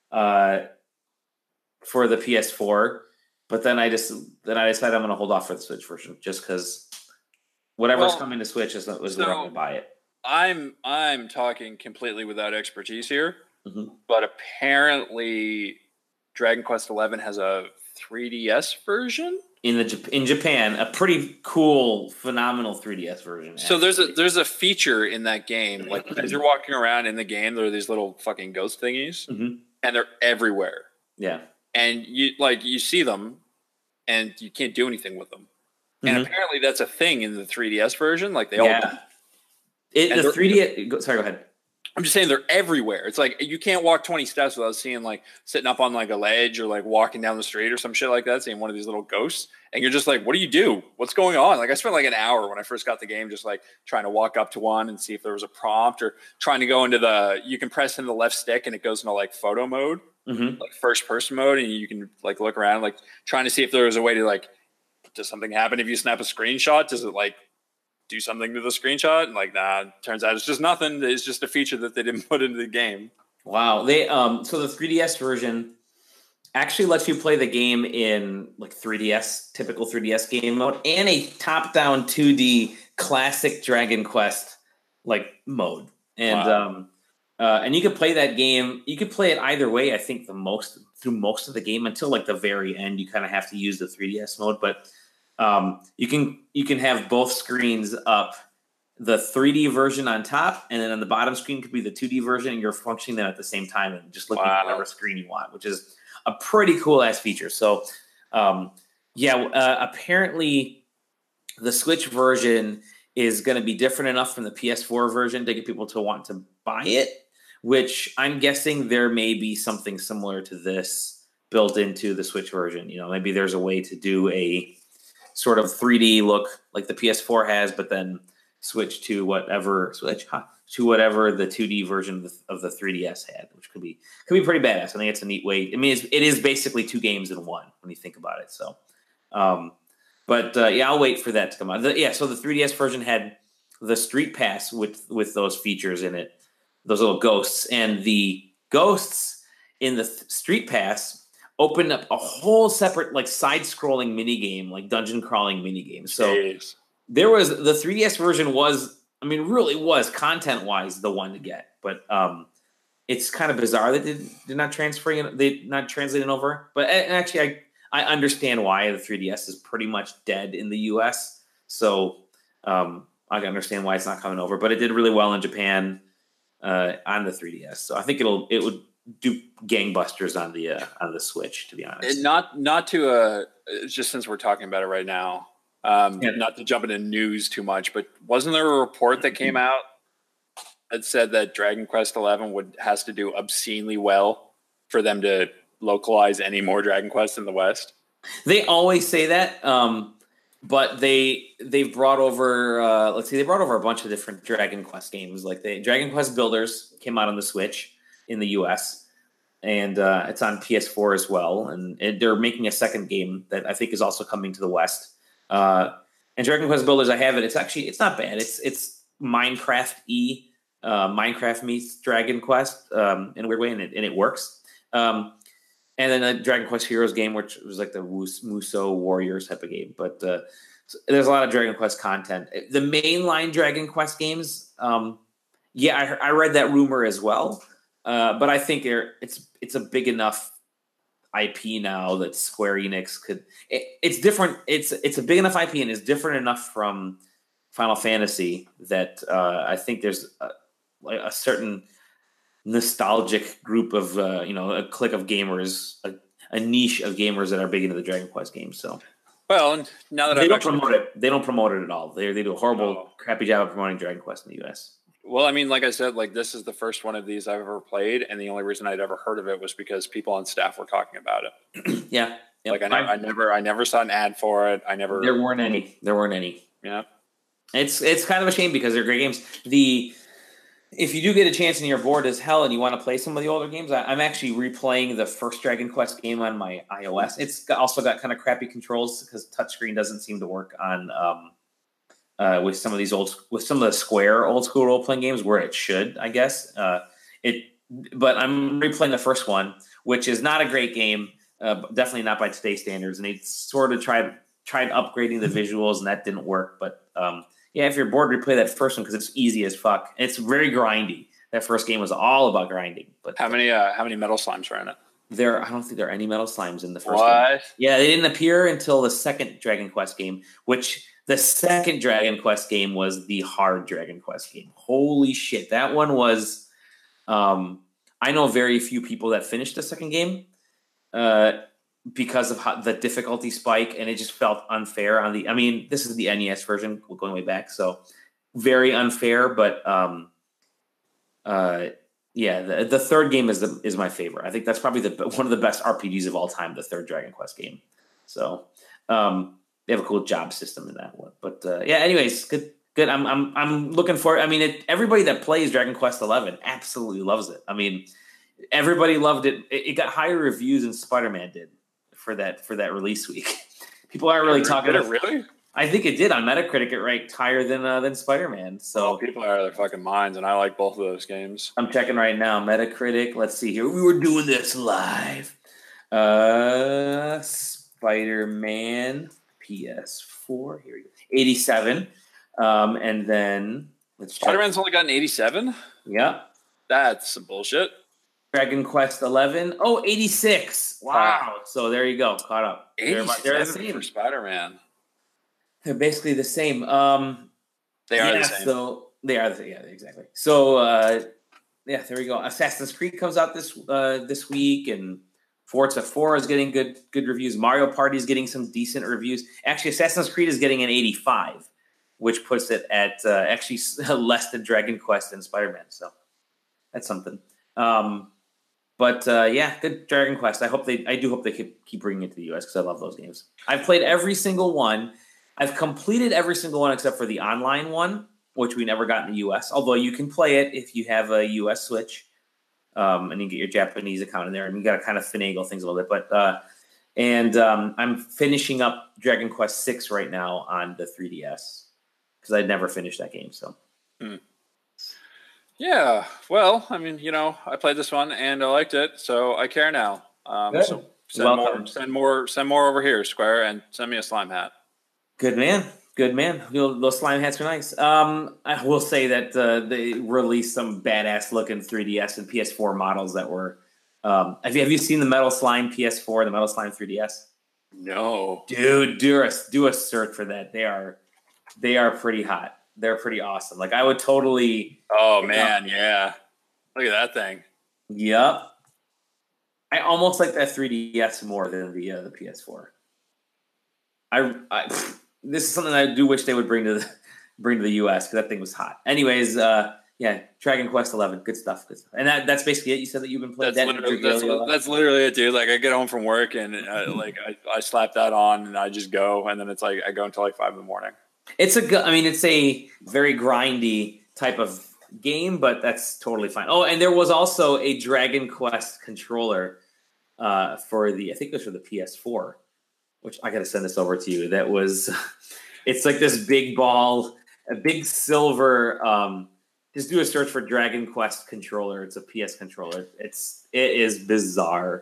[SPEAKER 2] PS4. But then I decided I'm going to hold off for the Switch version just because whatever's coming to Switch is where I'm going to buy it.
[SPEAKER 3] I'm talking completely without expertise here, but apparently Dragon Quest XI has a 3DS version
[SPEAKER 2] in Japan, a pretty cool, phenomenal 3DS version. Actually.
[SPEAKER 3] So there's a feature in that game, like as you're walking around in the game, there are these little fucking ghost thingies, and they're everywhere.
[SPEAKER 2] Yeah.
[SPEAKER 3] And you see them, and you can't do anything with them. And
[SPEAKER 2] Mhm.
[SPEAKER 3] apparently that's a thing in the 3DS version. Like they all.
[SPEAKER 2] Yeah.
[SPEAKER 3] And
[SPEAKER 2] The
[SPEAKER 3] they're-
[SPEAKER 2] 3D. Sorry, go ahead.
[SPEAKER 3] I'm just saying they're everywhere. It's like you can't walk 20 steps without seeing like sitting up on like a ledge or like walking down the street or some shit like that, seeing one of these little ghosts. And you're just like, what do you do? What's going on? Like I spent like an hour when I first got the game just like trying to walk up to one and see if there was a prompt, or trying to go into you can press in the left stick and it goes into like photo mode,
[SPEAKER 2] Mm-hmm.
[SPEAKER 3] like first person mode, and you can like look around, like trying to see if there was a way to like, does something happen if you snap a screenshot? Does it like do something to the screenshot? And like, nah, turns out it's just nothing. It's just a feature that they didn't put into the game.
[SPEAKER 2] Wow. They so the 3DS version actually lets you play the game in like 3DS, typical 3DS game mode, and a top-down 2D classic Dragon Quest like mode. And and you could play that game. You could play it either way. I think through most of the game until like the very end. You kind of have to use the 3DS mode, but you can have both screens up. The 3D version on top, and then on the bottom screen could be the 2D version, and you're functioning them at the same time and just looking at whatever screen you want, which is a pretty cool ass feature. So, apparently the Switch version is going to be different enough from the PS4 version to get people to want to buy it, which I'm guessing there may be something similar to this built into the Switch version. You know, maybe there's a way to do a sort of 3D look like the PS4 has, but then switch to whatever the 2D version of the 3DS had, which could be pretty badass. I think it's a neat way. I mean, it is basically two games in one when you think about it. So, I'll wait for that to come out. So the 3DS version had the Street Pass with those features in it, those little ghosts, and the ghosts in the Street Pass opened up a whole separate like side-scrolling mini game, like dungeon crawling mini game. So. Jeez. There was the 3DS version really was content-wise the one to get, but it's kind of bizarre that they're not translating over. But actually, I understand why the 3DS is pretty much dead in the US, so I can understand why it's not coming over. But it did really well in Japan on the 3DS, so I think it would do gangbusters on the Switch, to be honest.
[SPEAKER 3] And not to just since we're talking about it right now. Not to jump into news too much, but wasn't there a report that came out that said that Dragon Quest XI has to do obscenely well for them to localize any more Dragon Quest in the West?
[SPEAKER 2] They always say that, but they've brought over they brought over a bunch of different Dragon Quest games. Like Dragon Quest Builders came out on the Switch in the US, and it's on PS4 as well. And they're making a second game that I think is also coming to the West. And Dragon Quest Builders, I have it. It's not bad. It's Minecraft meets Dragon Quest in a weird way, and it works. And then a Dragon Quest Heroes game, which was like the Musou Warriors type of game. But there's a lot of Dragon Quest content. The mainline Dragon Quest games, I read that rumor as well. But I think it's a big enough IP now that Square Enix could. It's different. It's a big enough IP and is different enough from Final Fantasy that I think there's a certain nostalgic group of a clique of gamers, a niche of gamers that are big into the Dragon Quest games. So,
[SPEAKER 3] well, and now that
[SPEAKER 2] they don't promote it, they don't promote it at all. They do a horrible, crappy job of promoting Dragon Quest in the US.
[SPEAKER 3] Well, I mean, like I said, like this is the first one of these I've ever played, and the only reason I'd ever heard of it was because people on staff were talking about it.
[SPEAKER 2] Yeah.
[SPEAKER 3] Like I never saw an ad for it. There
[SPEAKER 2] weren't any.
[SPEAKER 3] Yeah.
[SPEAKER 2] It's kind of a shame because they're great games. If you do get a chance and you're bored as hell and you want to play some of the older games, I'm actually replaying the first Dragon Quest game on my iOS. It's also got kind of crappy controls because touchscreen doesn't seem to work on with some of the Square old school role playing games where it should, I guess. But I'm replaying the first one, which is not a great game, definitely not by today's standards. And they sort of tried upgrading the visuals, and that didn't work. But if you're bored, replay that first one because it's easy as fuck. It's very grindy. That first game was all about grinding. But
[SPEAKER 3] how many metal slimes are in it?
[SPEAKER 2] I don't think there are any metal slimes in the first game. Yeah, they didn't appear until the second Dragon Quest game, which the second Dragon Quest game was the hard Dragon Quest game. Holy shit. That one was I know very few people that finished the second game. because of how the difficulty spike, and it just felt unfair on the. I mean, this is the NES version going way back, so very unfair. But yeah, the third game is my favorite. I think that's probably one of the best RPGs of all time. The third Dragon Quest game. So they have a cool job system in that one. But yeah, anyways, good. I'm looking for. I mean, everybody that plays Dragon Quest XI absolutely loves it. I mean, everybody loved it. It got higher reviews than Spider-Man did for that release week. People aren't really talking.
[SPEAKER 3] Did it really?
[SPEAKER 2] I think it did on Metacritic. It ranked higher than Spider-Man. So
[SPEAKER 3] people are out of their fucking minds, and I like both of those games.
[SPEAKER 2] I'm checking right now. Metacritic. Let's see here. We were doing this live. Spider-Man PS4. Here we go. 87. And then let's check.
[SPEAKER 3] Spider-Man's only got an 87?
[SPEAKER 2] Yeah.
[SPEAKER 3] That's some bullshit.
[SPEAKER 2] Dragon Quest 11. Oh, 86. Wow. So there you go. Caught up.
[SPEAKER 3] 87
[SPEAKER 2] they're the same
[SPEAKER 3] for Spider-Man.
[SPEAKER 2] They're basically the same.
[SPEAKER 3] They are the same.
[SPEAKER 2] So they are. Yeah, exactly. So yeah, there we go. Assassin's Creed comes out this week, and Forza 4 is getting good reviews. Mario Party is getting some decent reviews. Actually, Assassin's Creed is getting an 85, which puts it at actually less than Dragon Quest and Spider-Man. So that's something. But yeah, good Dragon Quest. I do hope they keep bringing it to the US because I love those games. I've played every single one. I've completed every single one except for the online one, which we never got in the US. Although you can play it if you have a US Switch, and you get your Japanese account in there, and you got to kind of finagle things a little bit. But I'm finishing up Dragon Quest 6 right now on the 3DS because I'd never finished that game. So.
[SPEAKER 3] Yeah, well, I mean, I played this one and I liked it, so I care now. So send more over here, Square, and send me a slime hat. Good man.
[SPEAKER 2] Those slime hats are nice. I will say that they released some badass looking 3DS and PS4 models that were. Have you seen the Metal Slime PS4, the Metal Slime 3DS?
[SPEAKER 3] No,
[SPEAKER 2] dude, do a search for that. They are pretty hot. They're pretty awesome. Like I would totally.
[SPEAKER 3] Oh man, yeah. Look at that thing.
[SPEAKER 2] Yep. I almost like that 3DS more than the PS4. This is something I do wish they would bring to the US because that thing was hot. Anyways, yeah, Dragon Quest 11, good stuff. And that's basically it. You said that you've been playing. That's
[SPEAKER 3] literally it, dude. Like I get home from work and I slap that on and I just go, and then it's like I go until like 5 in the morning.
[SPEAKER 2] It's a very grindy type of game, but that's totally fine. Oh, and there was also a Dragon Quest controller for I think it was for the PS4, which I got to send this over to you. That was, it's like this big ball, a big silver. Just do a search for Dragon Quest controller. It's a PS controller. It is bizarre.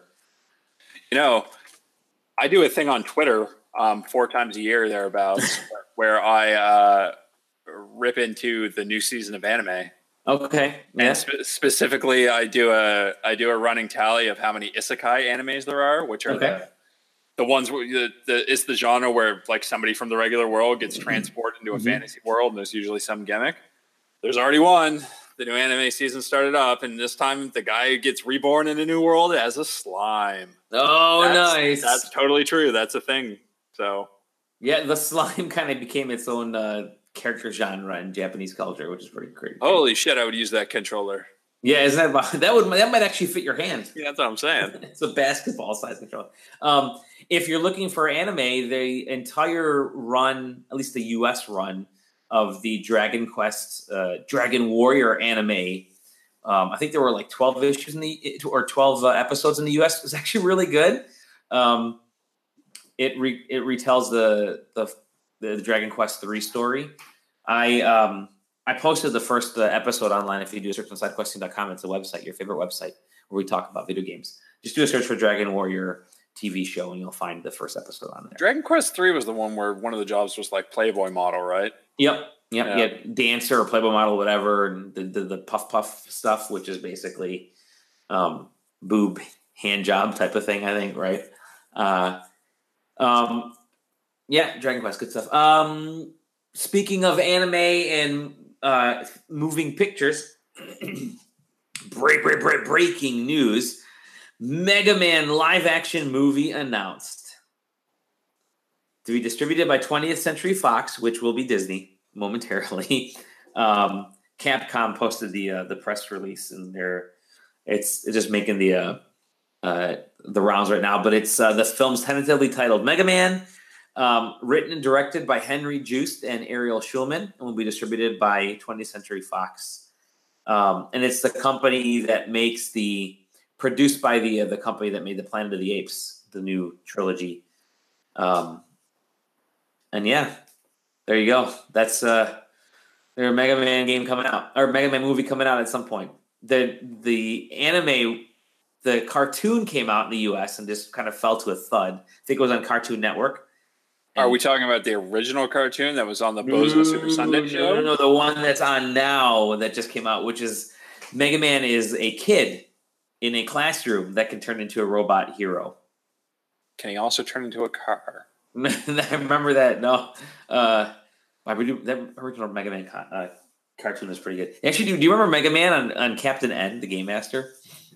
[SPEAKER 3] I do a thing on Twitter 4 times a year thereabouts where I rip into the new season of anime.
[SPEAKER 2] Okay. Yeah.
[SPEAKER 3] And specifically, I do a running tally of how many isekai animes there are, which are the ones where it's the genre where like somebody from the regular world gets transported into a fantasy world, and there's usually some gimmick. There's already one. The new anime season started up, and this time the guy gets reborn in a new world as a slime.
[SPEAKER 2] Oh, nice.
[SPEAKER 3] That's totally true. That's a thing. So,
[SPEAKER 2] yeah, the slime kind of became its own character genre in Japanese culture, which is pretty crazy.
[SPEAKER 3] Holy shit! I would use that controller.
[SPEAKER 2] Yeah, isn't that might actually fit your hand?
[SPEAKER 3] Yeah, that's what I'm saying.
[SPEAKER 2] It's a basketball size controller. If you're looking for anime, the entire run, at least the US run of the Dragon Quest, Dragon Warrior anime, I think there were like 12 issues 12 episodes in the US. It was actually really good. It retells the Dragon Quest 3 story. I posted the first episode online. If you do a search on sidequesting.com, it's a website, your favorite website, where we talk about video games. Just do a search for Dragon Warrior TV show, and you'll find the first episode on there.
[SPEAKER 3] Dragon Quest 3 was the one where one of the jobs was like Playboy model, right?
[SPEAKER 2] Yep. Yeah. Dancer or Playboy model, whatever, and the puff stuff, which is basically boob hand job type of thing, I think, right? Yeah, Dragon Quest, good stuff. Speaking of anime and moving pictures, breaking news. Mega Man live action movie announced. To be distributed by 20th Century Fox, which will be Disney momentarily. Capcom posted the press release, and it's just making the rounds right now. But it's the film's tentatively titled Mega Man, written and directed by Henry Joost and Ariel Schulman, and will be distributed by 20th Century Fox. And it's the company that produced by the company that made the Planet of the Apes, the new trilogy. And yeah, there you go. That's their Mega Man game coming out, or Mega Man movie coming out at some point. The anime, the cartoon came out in the U.S. and just kind of fell to a thud. I think it was on Cartoon Network.
[SPEAKER 3] Are we talking about the original cartoon that was on the Bozo Super Sunday show?
[SPEAKER 2] No, the one that's on now that just came out, which is Mega Man is a kid in a classroom that can turn into a robot hero.
[SPEAKER 3] Can he also turn into a car?
[SPEAKER 2] I remember that. No, that original Mega Man cartoon is pretty good. Actually, do you remember Mega Man on Captain N, the Game Master?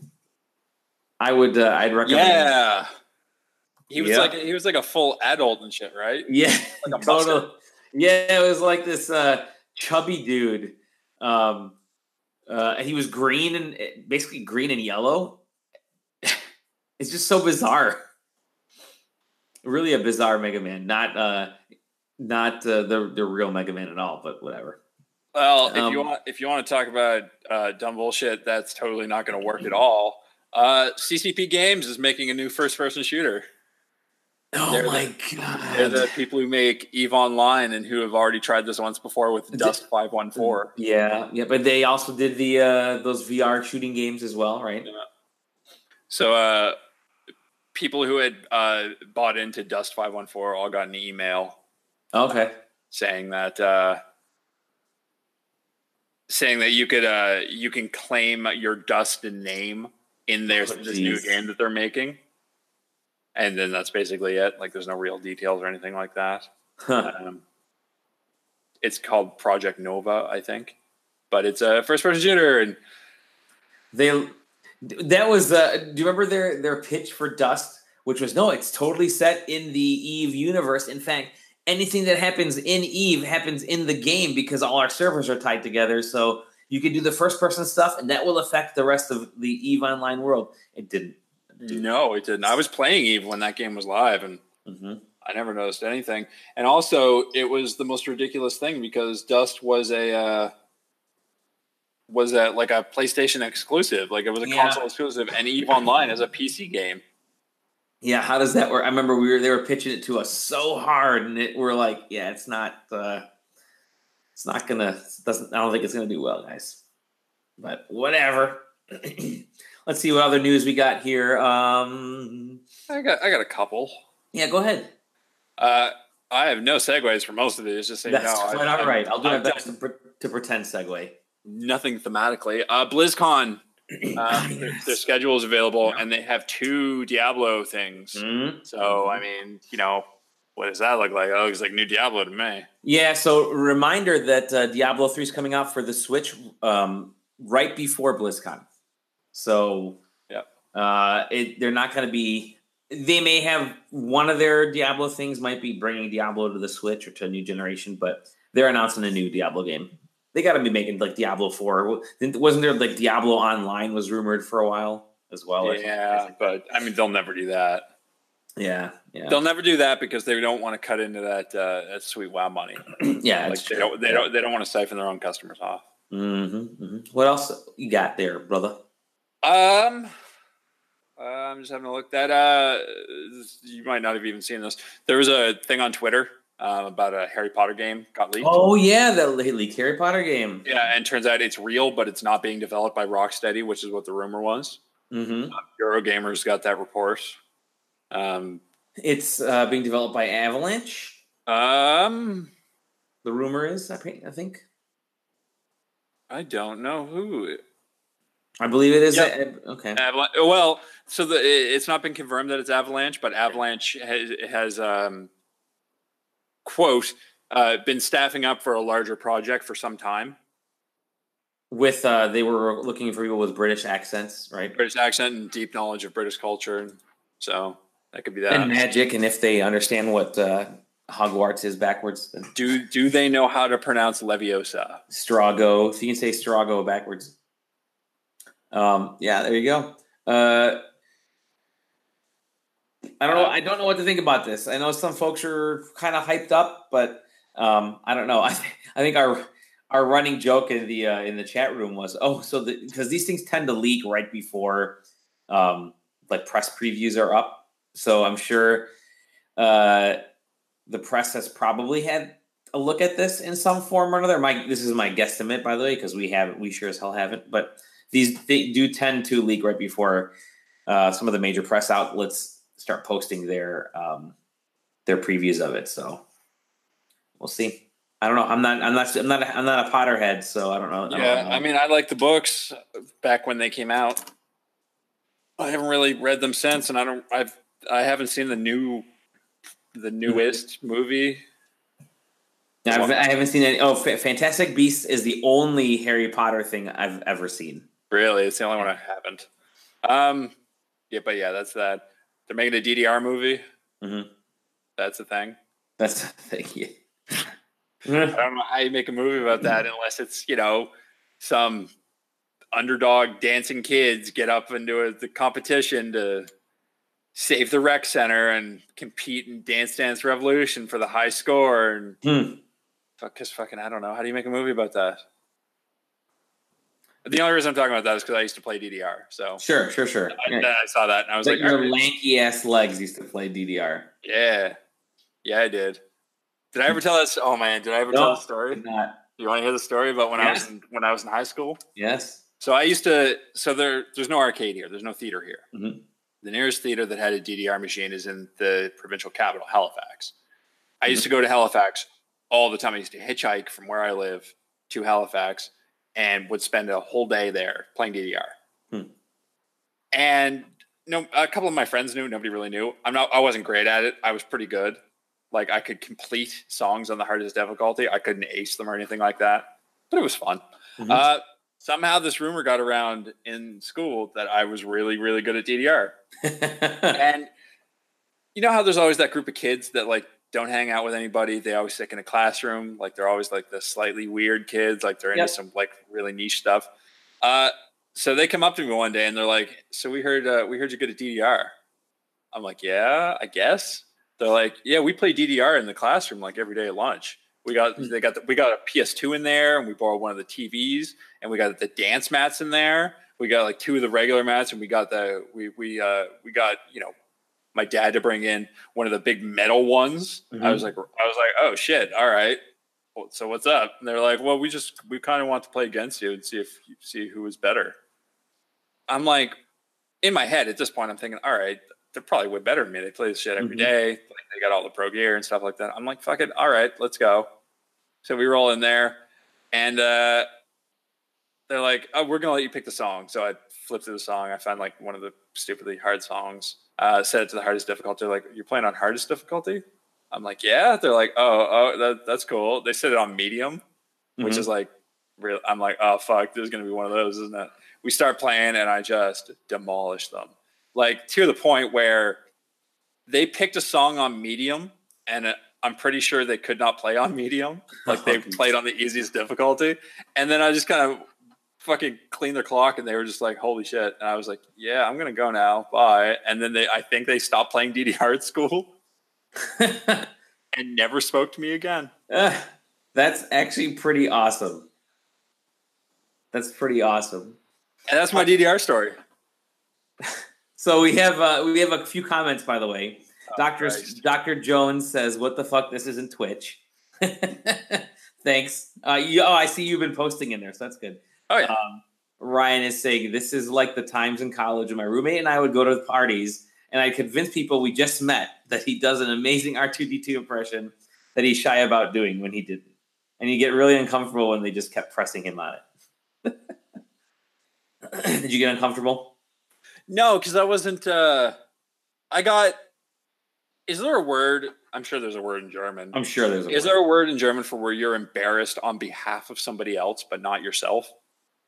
[SPEAKER 2] I'd recommend.
[SPEAKER 3] Yeah, he was like a full adult and shit, right?
[SPEAKER 2] Yeah,
[SPEAKER 3] like a
[SPEAKER 2] total. Yeah, it was like this chubby dude. He was green and basically green and yellow. It's just so bizarre. Really a bizarre Mega Man, not the real Mega Man at all, but whatever.
[SPEAKER 3] Well, if you want to talk about dumb bullshit, that's totally not going to work at all. CCP Games is making a new first-person shooter.
[SPEAKER 2] Oh my god!
[SPEAKER 3] They're the people who make EVE Online and who have already tried this once before with Dust 514.
[SPEAKER 2] Yeah, but they also did those VR shooting games as well, right?
[SPEAKER 3] Yeah. So, people who had bought into Dust 514 all got an email.
[SPEAKER 2] Okay.
[SPEAKER 3] Saying that you can claim your Dust name in this new game that they're making. And then that's basically it. Like, there's no real details or anything like that.
[SPEAKER 2] Huh.
[SPEAKER 3] It's called Project Nova, I think, but it's a first-person shooter. And
[SPEAKER 2] that was. Do you remember their pitch for Dust, which was it's totally set in the EVE universe. In fact, anything that happens in EVE happens in the game because all our servers are tied together. So you can do the first-person stuff, and that will affect the rest of the EVE Online world. It didn't.
[SPEAKER 3] No, it didn't. I was playing EVE when that game was live, and I never noticed anything. And also, it was the most ridiculous thing because Dust was a PlayStation exclusive. Like, it was a console exclusive, and EVE Online is a PC game.
[SPEAKER 2] Yeah, how does that work? I remember they were pitching it to us so hard, and we're like, it's not. It's not gonna. I don't think it's gonna do well, guys. But whatever. Let's see what other news we got here.
[SPEAKER 3] I got a couple.
[SPEAKER 2] Yeah, go ahead.
[SPEAKER 3] I have no segues for most of it. It's just saying
[SPEAKER 2] that's quite all right. I'll do my best to pretend segue.
[SPEAKER 3] Nothing thematically. BlizzCon, their schedule is available, and they have 2 Diablo things.
[SPEAKER 2] Mm-hmm.
[SPEAKER 3] So, I mean, what does that look like? It looks like new Diablo to me.
[SPEAKER 2] Yeah, so reminder that Diablo 3 is coming out for the Switch right before BlizzCon. So they're not going to be – they may have one of their Diablo things might be bringing Diablo to the Switch or to a new generation, but they're announcing a new Diablo game. They got to be making like Diablo 4. Wasn't there like Diablo Online was rumored for a while as well?
[SPEAKER 3] Yeah, but I mean, they'll never do that.
[SPEAKER 2] Yeah.
[SPEAKER 3] They'll never do that because they don't want to cut into that sweet WoW money.
[SPEAKER 2] Yeah,
[SPEAKER 3] like they don't want to siphon their own customers off.
[SPEAKER 2] What else you got there, brother?
[SPEAKER 3] I'm just having a look. That you might not have even seen this. There was a thing on Twitter about a Harry Potter game got leaked.
[SPEAKER 2] Oh yeah, that leaked Harry Potter game.
[SPEAKER 3] Yeah, and turns out it's real, but it's not being developed by Rocksteady, which is what the rumor was. Eurogamer's got that report.
[SPEAKER 2] It's being developed by Avalanche. The rumor is, I think. I
[SPEAKER 3] don't know who.
[SPEAKER 2] I believe it is.
[SPEAKER 3] Yep.
[SPEAKER 2] Okay.
[SPEAKER 3] Well, so it's not been confirmed that it's Avalanche, but Avalanche has quote, been staffing up for a larger project for some time.
[SPEAKER 2] With they were looking for people with British accents, right?
[SPEAKER 3] British accent and deep knowledge of British culture. So that could be that.
[SPEAKER 2] And magic, and if they understand what Hogwarts is backwards, then
[SPEAKER 3] Do they know how to pronounce Leviosa?
[SPEAKER 2] Strago. So you can say Strago backwards. Yeah, there you go. I don't know. I don't know what to think about this. I know some folks are kind of hyped up, but I don't know. I think our running joke in the chat room was, because these things tend to leak right before like press previews are up. So I'm sure the press has probably had a look at this in some form or another. This is my guesstimate, by the way, because we sure as hell haven't. But they do tend to leak right before some of the major press outlets start posting their previews of it. So we'll see. I don't know. I'm not a Potterhead, so I don't know.
[SPEAKER 3] I mean, I like the books back when they came out. I haven't really read them since, and I haven't seen the newest movie.
[SPEAKER 2] I haven't seen any. Oh, Fantastic Beasts is the only Harry Potter thing I've ever seen.
[SPEAKER 3] Really, it's the only one I haven't. Yeah, that's that. They're making a DDR movie.
[SPEAKER 2] Mm-hmm.
[SPEAKER 3] That's the thing.
[SPEAKER 2] That's the thing. Yeah.
[SPEAKER 3] I don't know how you make a movie about that unless it's, some underdog dancing kids get up into the competition to save the rec center and compete in Dance Dance Revolution for the high score. And I don't know. How do you make a movie about that? The only reason I'm talking about that is because I used to play DDR. So
[SPEAKER 2] sure.
[SPEAKER 3] I saw that and I was like,
[SPEAKER 2] your lanky ass legs used to play DDR.
[SPEAKER 3] Yeah, I did. Did I ever tell this? Oh man, did I ever tell the story?
[SPEAKER 2] Not.
[SPEAKER 3] You want to hear the story about when I was in high school?
[SPEAKER 2] Yes.
[SPEAKER 3] So I used to. So there's no arcade here. There's no theater here.
[SPEAKER 2] Mm-hmm.
[SPEAKER 3] The nearest theater that had a DDR machine is in the provincial capital, Halifax. I used to go to Halifax all the time. I used to hitchhike from where I live to Halifax and would spend a whole day there playing DDR. And a couple of my friends knew. Nobody really knew. I wasn't great at it. I was pretty good. Like I could complete songs on the hardest difficulty. I couldn't ace them or anything like that, but it was fun. Mm-hmm. Somehow this rumor got around in school that I was really, really good at DDR. And you know how there's always that group of kids that like don't hang out with anybody. They always stick in a classroom. Like they're always like the slightly weird kids. Like they're into some like really niche stuff. So they come up to me one day and they're like, "So we heard you're good at DDR." I'm like, "Yeah, I guess." They're like, "Yeah, we play DDR in the classroom like every day at lunch. We got a PS2 in there, and we borrowed one of the TVs, and we got the dance mats in there. We got like two of the regular mats, and we got my dad to bring in one of the big metal ones." Mm-hmm. I was like, "Oh shit, all right. Well, so what's up?" And they're like, "Well, we kind of want to play against you and see who is better." I'm like, in my head at this point, I'm thinking, all right, they're probably way better than me. They play this shit every day. Like, they got all the pro gear and stuff like that. I'm like, fuck it. All right, let's go. So we roll in there, and they're like, "Oh, we're gonna let you pick the song." So I flipped through the song. I found like one of the stupidly hard songs. Set it to the hardest difficulty. They're like, "You're playing on hardest difficulty?" I'm like, "Yeah." They're like, "Oh, that's cool." They set it on medium, which is like, real. I'm like, "Oh fuck, this is gonna be one of those, isn't it?" We start playing, and I just demolish them. Like to the point where they picked a song on medium, and I'm pretty sure they could not play on medium. Like they played on the easiest difficulty, and then I just kind of fucking cleaned their clock, and they were just like, "Holy shit!" And I was like, "Yeah, I'm gonna go now. Bye." And then I think they stopped playing DDR at school, and never spoke to me again.
[SPEAKER 2] That's actually pretty awesome. That's pretty awesome.
[SPEAKER 3] And that's my DDR story.
[SPEAKER 2] So we have a few comments, by the way. Dr. Jones says, "What the fuck? This isn't Twitch." Thanks. I see you've been posting in there, so that's good.
[SPEAKER 3] Oh yeah.
[SPEAKER 2] Ryan is saying, "This is like the times in college when my roommate and I would go to the parties, and I'd convince people we just met that he does an amazing R2-D2 impression that he's shy about doing when he didn't, and you get really uncomfortable when they just kept pressing him on it." Did you get uncomfortable?
[SPEAKER 3] No, because I wasn't. Is there a word? I'm sure there's a word in German.
[SPEAKER 2] I'm sure there's a word.
[SPEAKER 3] Is there a word in German for where you're embarrassed on behalf of somebody else, but not yourself?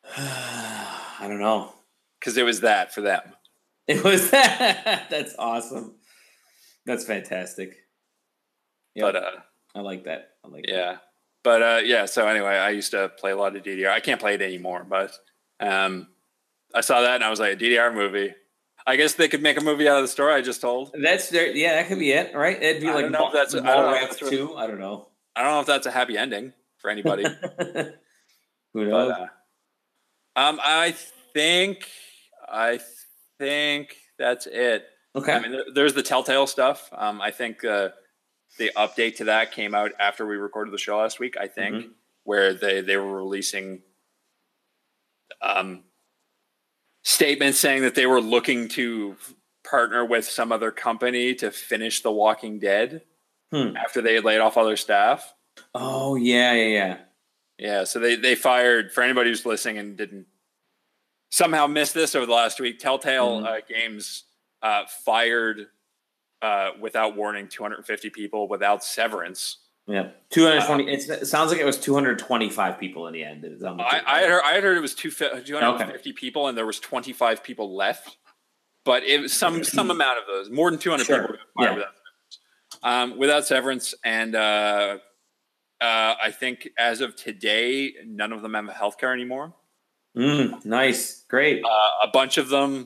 [SPEAKER 2] I don't know.
[SPEAKER 3] Because it was that for them.
[SPEAKER 2] It was that. That's awesome. That's fantastic. Yep.
[SPEAKER 3] But
[SPEAKER 2] I like that.
[SPEAKER 3] yeah. But yeah. So anyway, I used to play a lot of DDR. I can't play it anymore, but I saw that and I was like, a DDR movie. I guess they could make a movie out of the story I just told.
[SPEAKER 2] That's there. Yeah, that could be it, right? It'd be like Mallrats 2. I don't know.
[SPEAKER 3] I don't know if that's a happy ending for anybody.
[SPEAKER 2] Who knows?
[SPEAKER 3] But, I think that's it.
[SPEAKER 2] Okay.
[SPEAKER 3] I mean, there's the Telltale stuff. I think the update to that came out after we recorded the show last week. I think where they were releasing statements saying that they were looking to partner with some other company to finish The Walking Dead after they had laid off all their staff.
[SPEAKER 2] Oh, yeah.
[SPEAKER 3] Yeah, so they fired, for anybody who's listening and didn't somehow miss this over the last week, Telltale Games fired without warning 250 people without severance.
[SPEAKER 2] Yeah, 220. It sounds like it was 225 people in the end.
[SPEAKER 3] I had heard it was 250 people, and there was 25 people left. But it was some amount of those, more than 200 people fired without severance. And I think as of today, none of them have healthcare anymore.
[SPEAKER 2] Nice, great.
[SPEAKER 3] A bunch of them,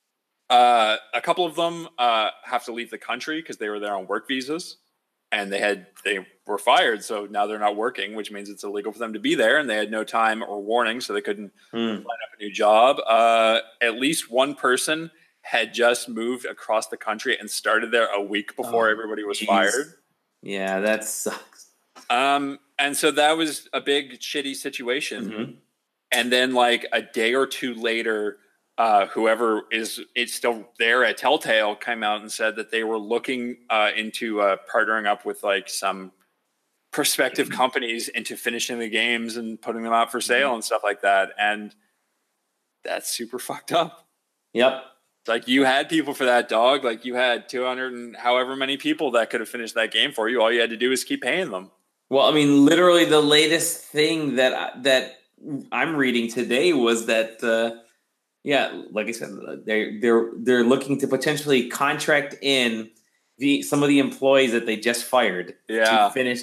[SPEAKER 3] a couple of them have to leave the country because they were there on work visas. And they were fired, so now they're not working, which means it's illegal for them to be there, and they had no time or warning, so they couldn't line up a new job. At least one person had just moved across the country and started there a week before everybody was fired.
[SPEAKER 2] Yeah, that sucks.
[SPEAKER 3] And so that was a big shitty situation. And then like a day or two later, whoever is still there at Telltale came out and said that they were looking into partnering up with like some prospective companies into finishing the games and putting them out for sale and stuff like that. And that's super fucked up.
[SPEAKER 2] Yep.
[SPEAKER 3] Like you had people for that, dog. Like you had 200 and however many people that could have finished that game for you. All you had to do is keep paying them.
[SPEAKER 2] Well, I mean, literally the latest thing that I'm reading today was that yeah, like I said, they're looking to potentially contract in some of the employees that they just fired to finish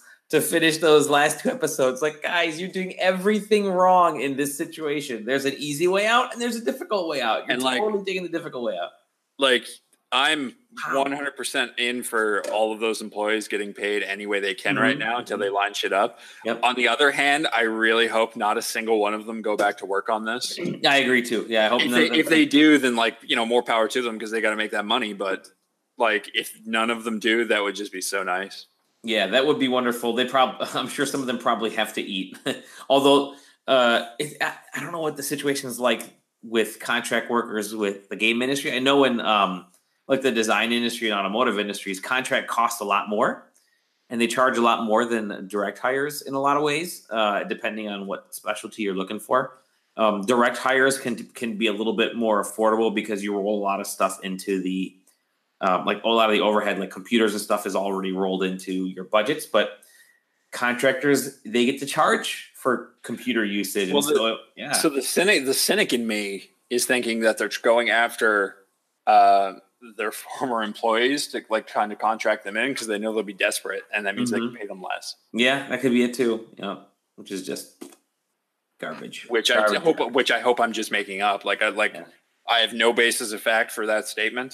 [SPEAKER 2] those last 2 episodes. Like, guys, you're doing everything wrong in this situation. There's an easy way out and there's a difficult way out. You're totally taking the difficult way out.
[SPEAKER 3] Like, I'm 100% in for all of those employees getting paid any way they can right now until they line shit up.
[SPEAKER 2] Yep.
[SPEAKER 3] On the other hand, I really hope not a single one of them go back to work on this.
[SPEAKER 2] I agree too. Yeah, I hope
[SPEAKER 3] if they do, then like, you know, more power to them because they got to make that money. But like, if none of them do, that would just be so nice.
[SPEAKER 2] Yeah, that would be wonderful. I'm sure some of them probably have to eat. Although I don't know what the situation is like with contract workers with the game industry. I know in like the design industry and automotive industries, contract costs a lot more, and they charge a lot more than direct hires in a lot of ways, depending on what specialty you're looking for. Direct hires can be a little bit more affordable because you roll a lot of stuff into the like a lot of the overhead, like computers and stuff, is already rolled into your budgets. But contractors, they get to charge for computer usage.
[SPEAKER 3] Well, so the cynic in me is thinking that they're going after their former employees to like trying to contract them in because they know they'll be desperate, and that means they can pay them less.
[SPEAKER 2] Yeah, that could be it too. Yeah, which is just garbage.
[SPEAKER 3] I hope I'm just making up. Like I have no basis of fact for that statement.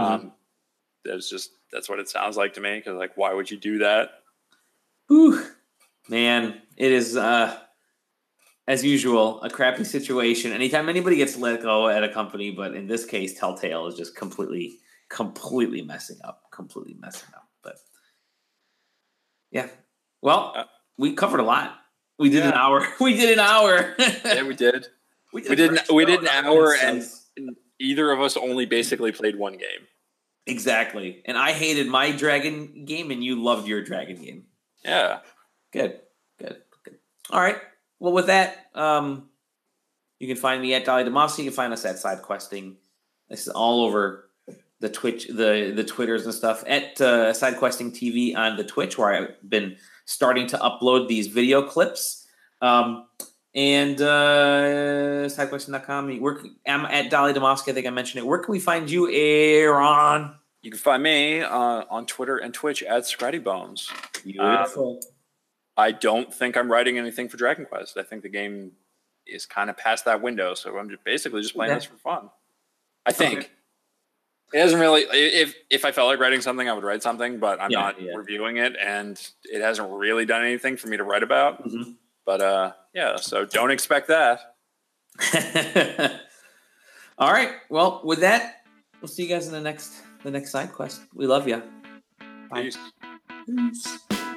[SPEAKER 3] That's what it sounds like to me. Because like, why would you do that?
[SPEAKER 2] Whew. Man, it is as usual a crappy situation. Anytime anybody gets let go at a company, but in this case, Telltale is just completely messing up. But yeah, well, we covered a lot. We did an hour.
[SPEAKER 3] Yeah, we did. We did an hour, and either of us only basically played one game.
[SPEAKER 2] Exactly. And I hated my dragon game, and you loved your dragon game.
[SPEAKER 3] Yeah.
[SPEAKER 2] Good. All right. Well, with that, you can find me at Dolly DeMoss. You can find us at SideQuesting. This is all over the Twitch, the Twitters and stuff. At SideQuesting TV on the Twitch, where I've been starting to upload these video clips. And sidequesting.com. I'm at Dolly Demoski. I think I mentioned it. Where can we find you, Aaron?
[SPEAKER 3] You can find me on Twitter and Twitch at Scratty Bones.
[SPEAKER 2] Beautiful.
[SPEAKER 3] I don't think I'm writing anything for Dragon Quest. I think the game is kind of past that window, so I'm basically just playing this for fun. I think. Okay. It doesn't really. If I felt like writing something, I would write something, but I'm not reviewing it, and it hasn't really done anything for me to write about.
[SPEAKER 2] Mm-hmm.
[SPEAKER 3] But so don't expect that.
[SPEAKER 2] All right. Well, with that, we'll see you guys in the next side quest. We love you. Bye.
[SPEAKER 3] Peace.